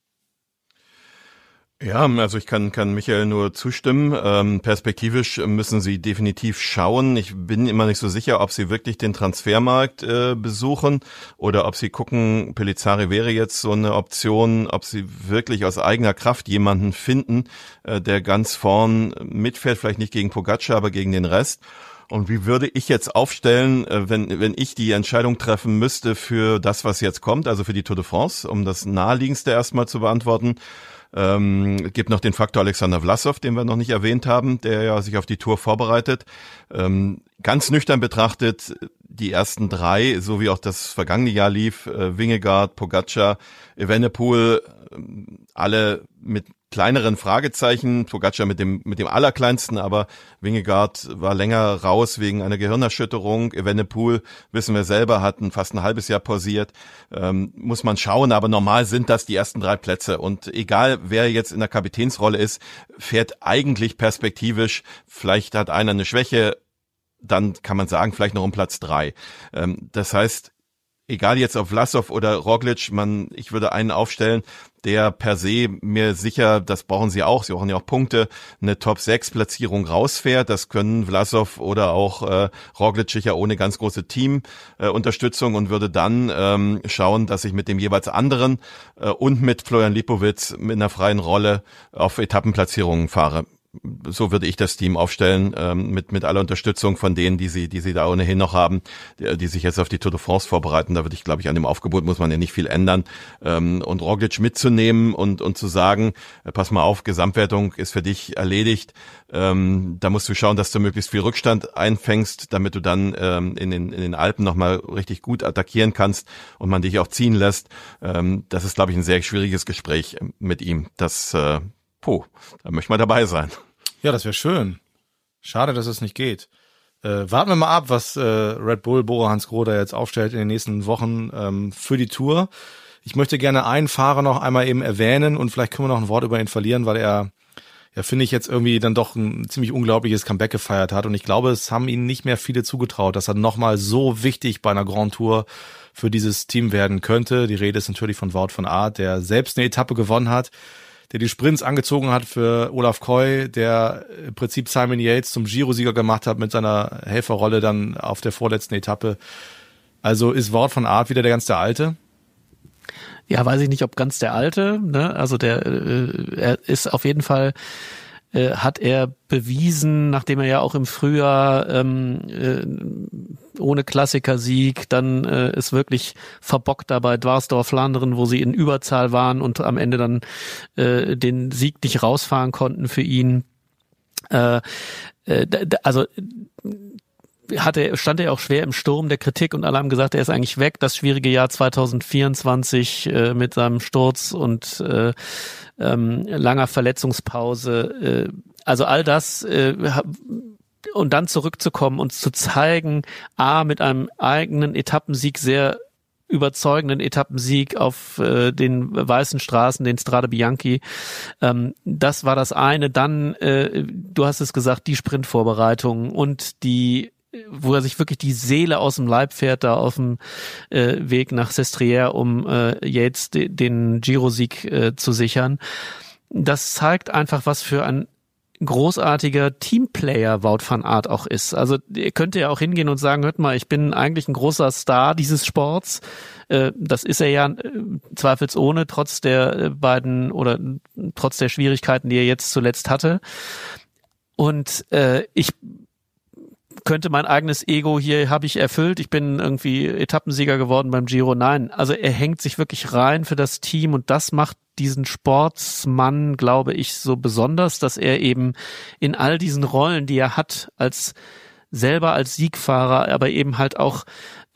Ja, also ich kann Michael nur zustimmen. Perspektivisch müssen sie definitiv schauen. Ich bin immer nicht so sicher, ob sie wirklich den Transfermarkt besuchen oder ob sie gucken, Pellizzari wäre jetzt so eine Option, ob sie wirklich aus eigener Kraft jemanden finden, der ganz vorn mitfährt, vielleicht nicht gegen Pogačar, aber gegen den Rest. Und wie würde ich jetzt aufstellen, wenn ich die Entscheidung treffen müsste für das, was jetzt kommt, also für die Tour de France, um das Naheliegendste erstmal zu beantworten? Gibt noch den Faktor Alexander Vlasov, den wir noch nicht erwähnt haben, der ja sich auf die Tour vorbereitet. Ganz nüchtern betrachtet, die ersten 3, so wie auch das vergangene Jahr lief, Vingegaard, Pogačar, Evenepoel, alle mit kleineren Fragezeichen, Pogačar mit dem allerkleinsten, aber Vingegaard war länger raus wegen einer Gehirnerschütterung. Evenepoel, wissen wir selber, hat fast ein halbes Jahr pausiert. Muss man schauen, aber normal sind das die ersten 3 Plätze. Und egal, wer jetzt in der Kapitänsrolle ist, fährt eigentlich perspektivisch, vielleicht hat einer eine Schwäche, dann kann man sagen, vielleicht noch um Platz 3. Das heißt, egal jetzt ob Vlasov oder Roglic, ich würde einen aufstellen, der per se mir sicher, das brauchen sie brauchen ja auch Punkte, eine Top-6-Platzierung rausfährt. Das können Vlasov oder auch Roglic sicher ohne ganz große Team-Unterstützung und würde dann schauen, dass ich mit dem jeweils anderen und mit Florian Lipowitz mit einer freien Rolle auf Etappenplatzierungen fahre. So würde ich das Team aufstellen, mit aller Unterstützung von denen, die sie da ohnehin noch haben, die sich jetzt auf die Tour de France vorbereiten. Da würde ich, glaube ich, an dem Aufgebot muss man ja nicht viel ändern. Und Roglic mitzunehmen und zu sagen, pass mal auf, Gesamtwertung ist für dich erledigt. Da musst du schauen, dass du möglichst viel Rückstand einfängst, damit du dann in den Alpen nochmal richtig gut attackieren kannst und man dich auch ziehen lässt. Das ist, glaube ich, ein sehr schwieriges Gespräch mit ihm. Da möchte man dabei sein. Ja, das wäre schön. Schade, dass es nicht geht. Warten wir mal ab, was Red Bull Bora Hansgrohe da jetzt aufstellt in den nächsten Wochen für die Tour. Ich möchte gerne einen Fahrer noch einmal eben erwähnen und vielleicht können wir noch ein Wort über ihn verlieren, weil er, ja, finde ich, jetzt irgendwie dann doch ein ziemlich unglaubliches Comeback gefeiert hat. Und ich glaube, es haben ihm nicht mehr viele zugetraut, dass er nochmal so wichtig bei einer Grand Tour für dieses Team werden könnte. Die Rede ist natürlich von Wout van Aert, der selbst eine Etappe gewonnen hat, der die Sprints angezogen hat für Olaf Koy, der im Prinzip Simon Yates zum Giro-Sieger gemacht hat mit seiner Helferrolle dann auf der vorletzten Etappe. Also ist Wout van Aert wieder der Alte? Ja, weiß ich nicht, ob ganz der Alte, ne? Also er ist auf jeden Fall, hat er bewiesen, nachdem er ja auch im Frühjahr ohne Klassikersieg dann ist wirklich verbockt da bei Dwarsdorf-Flandern, wo sie in Überzahl waren und am Ende dann den Sieg nicht rausfahren konnten für ihn. Also stand er auch schwer im Sturm der Kritik und alle haben gesagt, er ist eigentlich weg. Das schwierige Jahr 2024 mit seinem Sturz und langer Verletzungspause. Also all das und dann zurückzukommen und zu zeigen, mit einem eigenen Etappensieg, sehr überzeugenden Etappensieg auf den weißen Straßen, den Strade Bianchi. Das war das eine. Dann, du hast es gesagt, die Sprintvorbereitung und wo er sich wirklich die Seele aus dem Leib fährt, da auf dem Weg nach Sestriere, um Yates den Giro-Sieg zu sichern. Das zeigt einfach, was für ein großartiger Teamplayer Wout van Aert auch ist. Also ihr könnt ja auch hingehen und sagen, hört mal, ich bin eigentlich ein großer Star dieses Sports. Das ist er ja zweifelsohne, trotz der beiden oder trotz der Schwierigkeiten, die er jetzt zuletzt hatte. Und ich könnte mein eigenes Ego hier habe ich erfüllt, ich bin irgendwie Etappensieger geworden beim Giro. Nein, also er hängt sich wirklich rein für das Team und das macht diesen Sportsmann, glaube ich, so besonders, dass er eben in all diesen Rollen, die er hat, selber als Siegfahrer, aber eben halt auch,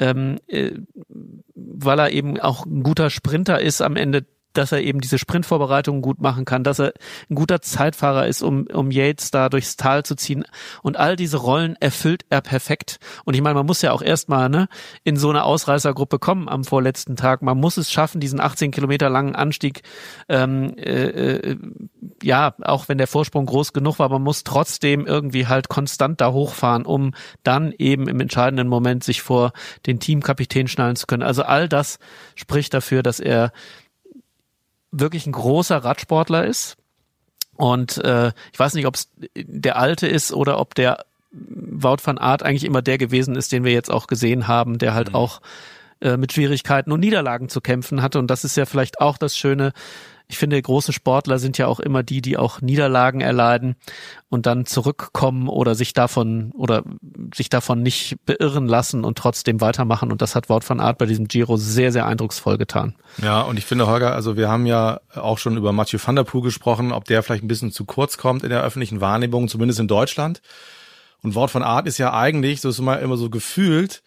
weil er eben auch ein guter Sprinter ist am Ende, dass er eben diese Sprintvorbereitungen gut machen kann, dass er ein guter Zeitfahrer ist, um Yates da durchs Tal zu ziehen. Und all diese Rollen erfüllt er perfekt. Und ich meine, man muss ja auch erstmal in so eine Ausreißergruppe kommen am vorletzten Tag. Man muss es schaffen, diesen 18 Kilometer langen Anstieg, auch wenn der Vorsprung groß genug war, man muss trotzdem irgendwie halt konstant da hochfahren, um dann eben im entscheidenden Moment sich vor den Teamkapitän schnallen zu können. Also all das spricht dafür, dass er wirklich ein großer Radsportler ist und ich weiß nicht, ob es der Alte ist oder ob der Wout van Aert eigentlich immer der gewesen ist, den wir jetzt auch gesehen haben, der halt auch mit Schwierigkeiten und Niederlagen zu kämpfen hatte und das ist ja vielleicht auch das Schöne. Ich finde, große Sportler sind ja auch immer die auch Niederlagen erleiden und dann zurückkommen oder sich davon nicht beirren lassen und trotzdem weitermachen. Und das hat Wout van Aert bei diesem Giro sehr, sehr eindrucksvoll getan. Ja, und ich finde, Holger, also wir haben ja auch schon über Mathieu van der Poel gesprochen, ob der vielleicht ein bisschen zu kurz kommt in der öffentlichen Wahrnehmung, zumindest in Deutschland. Und Wout van Aert ist ja eigentlich, so ist immer so gefühlt,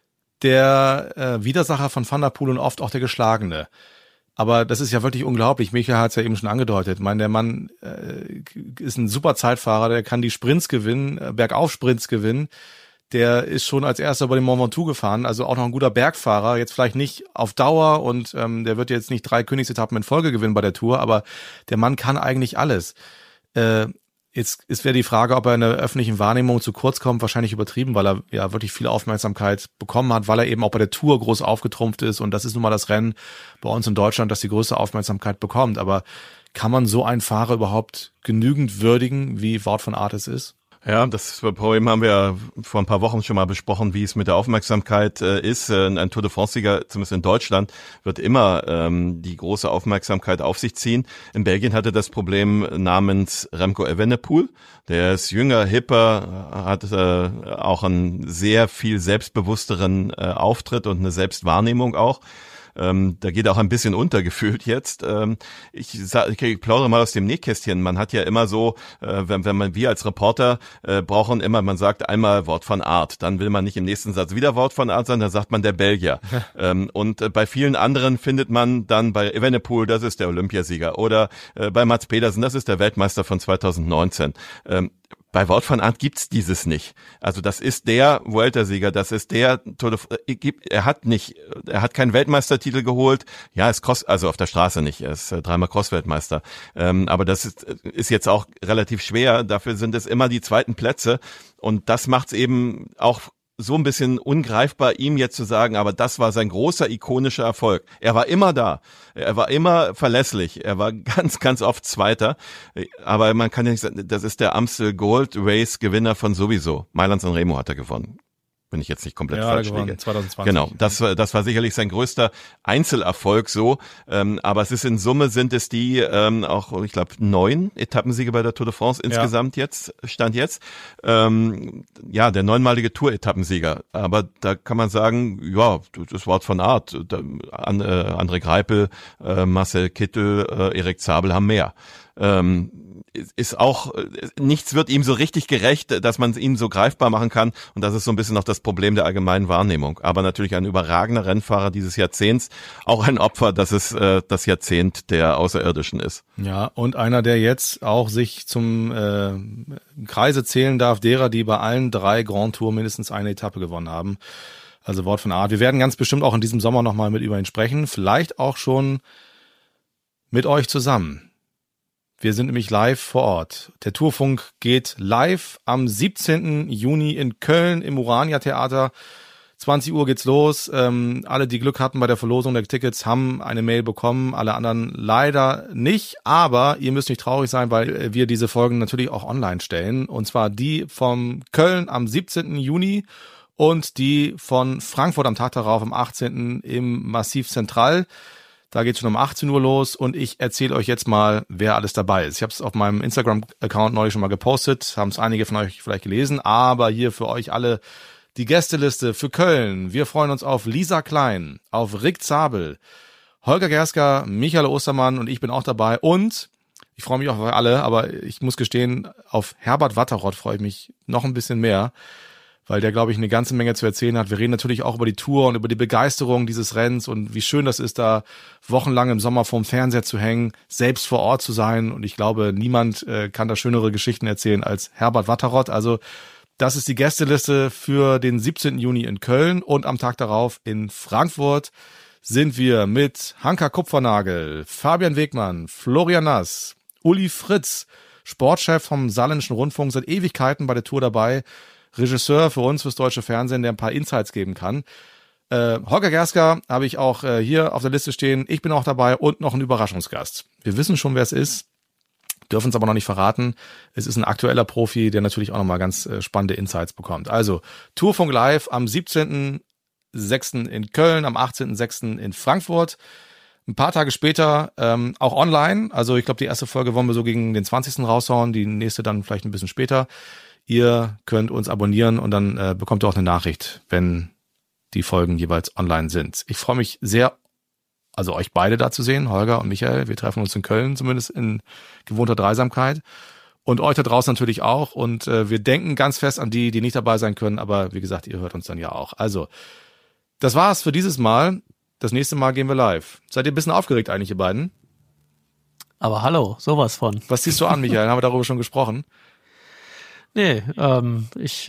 der Widersacher von Van der Poel und oft auch der Geschlagene. Aber das ist ja wirklich unglaublich. Michael hat es ja eben schon angedeutet. Ich meine, der Mann ist ein super Zeitfahrer, der kann die Sprints gewinnen, Bergauf-Sprints gewinnen. Der ist schon als erster über den Mont Ventoux gefahren, also auch noch ein guter Bergfahrer. Jetzt vielleicht nicht auf Dauer und der wird jetzt nicht 3 Königsetappen in Folge gewinnen bei der Tour, aber der Mann kann eigentlich alles. Jetzt wäre die Frage, ob er in der öffentlichen Wahrnehmung zu kurz kommt, wahrscheinlich übertrieben, weil er ja wirklich viel Aufmerksamkeit bekommen hat, weil er eben auch bei der Tour groß aufgetrumpft ist und das ist nun mal das Rennen bei uns in Deutschland, das die größte Aufmerksamkeit bekommt. Aber kann man so einen Fahrer überhaupt genügend würdigen, wie Wout van Aert es ist? Ja, das Problem haben wir vor ein paar Wochen schon mal besprochen, wie es mit der Aufmerksamkeit ist. Ein Tour de France-Sieger, zumindest in Deutschland, wird immer die große Aufmerksamkeit auf sich ziehen. In Belgien hatte das Problem namens Remco Evenepoel. Der ist jünger, hipper, hat auch einen sehr viel selbstbewussteren Auftritt und eine Selbstwahrnehmung auch. Da geht auch ein bisschen untergefühlt jetzt. Ich plaudere mal aus dem Nähkästchen. Man hat ja immer so, wir als Reporter brauchen immer, man sagt einmal Wout van Aert, dann will man nicht im nächsten Satz wieder Wout van Aert sein, dann sagt man der Belgier. Und bei vielen anderen findet man dann bei Evenepoel, das ist der Olympiasieger, oder bei Mads Pedersen, das ist der Weltmeister von 2019. Bei Wout van Aert gibt's dieses nicht. Also das ist der Vuelta-Sieger, das ist der er hat keinen Weltmeistertitel geholt. Ja, also auf der Straße nicht, er ist dreimal Cross-Weltmeister. Aber das ist jetzt auch relativ schwer. Dafür sind es immer die zweiten Plätze. Und das macht's eben auch so ein bisschen ungreifbar, ihm jetzt zu sagen, aber das war sein großer ikonischer Erfolg. Er war immer da. Er war immer verlässlich. Er war ganz, ganz oft Zweiter. Aber man kann ja nicht sagen, das ist der Amstel Gold Race Gewinner von sowieso. Mailand-San Remo hat er gewonnen. Wenn ich jetzt nicht komplett falsch liege. 2020. Genau, das war sicherlich sein größter Einzelerfolg so. Aber es ist in Summe sind es die auch, ich glaube, 9 Etappensiege bei der Tour de France insgesamt Stand jetzt. Der 9-malige Tour-Etappensieger. Aber da kann man sagen, ja, das Wout van Aert, André Greipel, Marcel Kittel, Erik Zabel haben mehr. Ist auch, nichts wird ihm so richtig gerecht, dass man es ihm so greifbar machen kann. Und das ist so ein bisschen noch das Problem der allgemeinen Wahrnehmung. Aber natürlich ein überragender Rennfahrer dieses Jahrzehnts, auch ein Opfer, dass es das Jahrzehnt der Außerirdischen ist. Ja, und einer, der jetzt auch sich zum Kreise zählen darf, derer, die bei allen 3 Grand Tour mindestens eine Etappe gewonnen haben. Also Wout van Aert. Wir werden ganz bestimmt auch in diesem Sommer nochmal mit über ihn sprechen. Vielleicht auch schon mit euch zusammen. Wir sind nämlich live vor Ort. Der Tourfunk geht live am 17. Juni in Köln im Urania Theater. 20 Uhr geht's los. Alle, die Glück hatten bei der Verlosung der Tickets, haben eine Mail bekommen. Alle anderen leider nicht. Aber ihr müsst nicht traurig sein, weil wir diese Folgen natürlich auch online stellen. Und zwar die vom Köln am 17. Juni und die von Frankfurt am Tag darauf, am 18. im Massiv Central. Da geht's schon um 18 Uhr los und ich erzähle euch jetzt mal, wer alles dabei ist. Ich habe es auf meinem Instagram-Account neulich schon mal gepostet, haben es einige von euch vielleicht gelesen, aber hier für euch alle die Gästeliste für Köln. Wir freuen uns auf Lisa Klein, auf Rick Zabel, Holger Gerska, Michael Ostermann und ich bin auch dabei und ich freue mich auch auf alle, aber ich muss gestehen, auf Herbert Watteroth freue ich mich noch ein bisschen mehr, weil der, glaube ich, eine ganze Menge zu erzählen hat. Wir reden natürlich auch über die Tour und über die Begeisterung dieses Rennens und wie schön das ist, da wochenlang im Sommer vorm Fernseher zu hängen, selbst vor Ort zu sein. Und ich glaube, niemand kann da schönere Geschichten erzählen als Herbert Watteroth. Also das ist die Gästeliste für den 17. Juni in Köln und am Tag darauf in Frankfurt sind wir mit Hanka Kupfernagel, Fabian Wegmann, Florian Nass, Uli Fritz, Sportchef vom Saarländischen Rundfunk, seit Ewigkeiten bei der Tour dabei, Regisseur für uns, fürs deutsche Fernsehen, der ein paar Insights geben kann. Holger Gerska habe ich auch hier auf der Liste stehen. Ich bin auch dabei und noch ein Überraschungsgast. Wir wissen schon, wer es ist, dürfen es aber noch nicht verraten. Es ist ein aktueller Profi, der natürlich auch nochmal ganz spannende Insights bekommt. Also Tourfunk Live am 17.06. in Köln, am 18.06. in Frankfurt. Ein paar Tage später auch online. Also ich glaube, die erste Folge wollen wir so gegen den 20. raushauen, die nächste dann vielleicht ein bisschen später. Ihr könnt uns abonnieren und dann bekommt ihr auch eine Nachricht, wenn die Folgen jeweils online sind. Ich freue mich sehr, also euch beide da zu sehen, Holger und Michael. Wir treffen uns in Köln, zumindest in gewohnter Dreisamkeit. Und euch da draußen natürlich auch. Und wir denken ganz fest an die, die nicht dabei sein können. Aber wie gesagt, ihr hört uns dann ja auch. Also, das war's für dieses Mal. Das nächste Mal gehen wir live. Seid ihr ein bisschen aufgeregt eigentlich, ihr beiden? Aber hallo, sowas von. Was ziehst du an, Michael? Haben wir darüber schon gesprochen? Nee, ich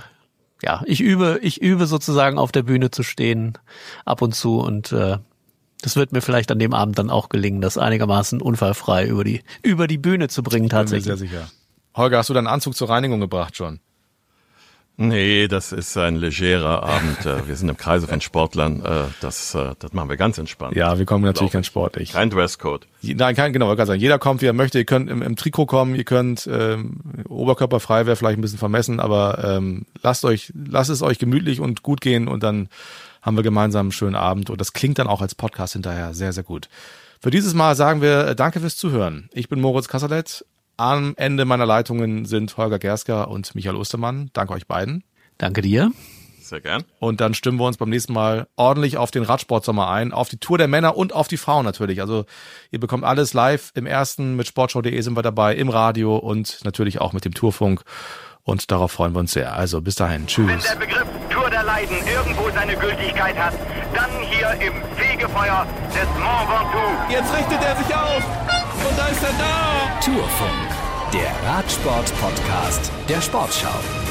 übe sozusagen auf der Bühne zu stehen ab und zu und das wird mir vielleicht an dem Abend dann auch gelingen, das einigermaßen unfallfrei über die Bühne zu bringen tatsächlich. Bin mir sehr sicher. Holger, hast du deinen Anzug zur Reinigung gebracht schon? Nee, das ist ein legerer Abend. Wir sind im Kreise von Sportlern. Das machen wir ganz entspannt. Ja, wir kommen natürlich ganz sportlich. Kein Dresscode. Nein, genau, ich kann sagen, jeder kommt, wie er möchte. Ihr könnt im Trikot kommen, ihr könnt oberkörperfrei, wäre vielleicht ein bisschen vermessen, aber lasst es euch gemütlich und gut gehen und dann haben wir gemeinsam einen schönen Abend und das klingt dann auch als Podcast hinterher sehr, sehr gut. Für dieses Mal sagen wir danke fürs Zuhören. Ich bin Moritz Kasserlet. Am Ende meiner Leitungen sind Holger Gerska und Michael Ostermann. Danke euch beiden. Danke dir. Sehr gern. Und dann stimmen wir uns beim nächsten Mal ordentlich auf den Radsportsommer ein, auf die Tour der Männer und auf die Frauen natürlich. Also ihr bekommt alles live im ersten, mit sportschau.de sind wir dabei, im Radio und natürlich auch mit dem Tourfunk. Und darauf freuen wir uns sehr. Also bis dahin. Tschüss. Wenn der Begriff Tour der Leiden irgendwo seine Gültigkeit hat, dann hier im Fegefeuer des Mont Ventoux. Jetzt richtet er sich auf und da ist er da. Tourfunk, Der Radsport-Podcast der Sportschau.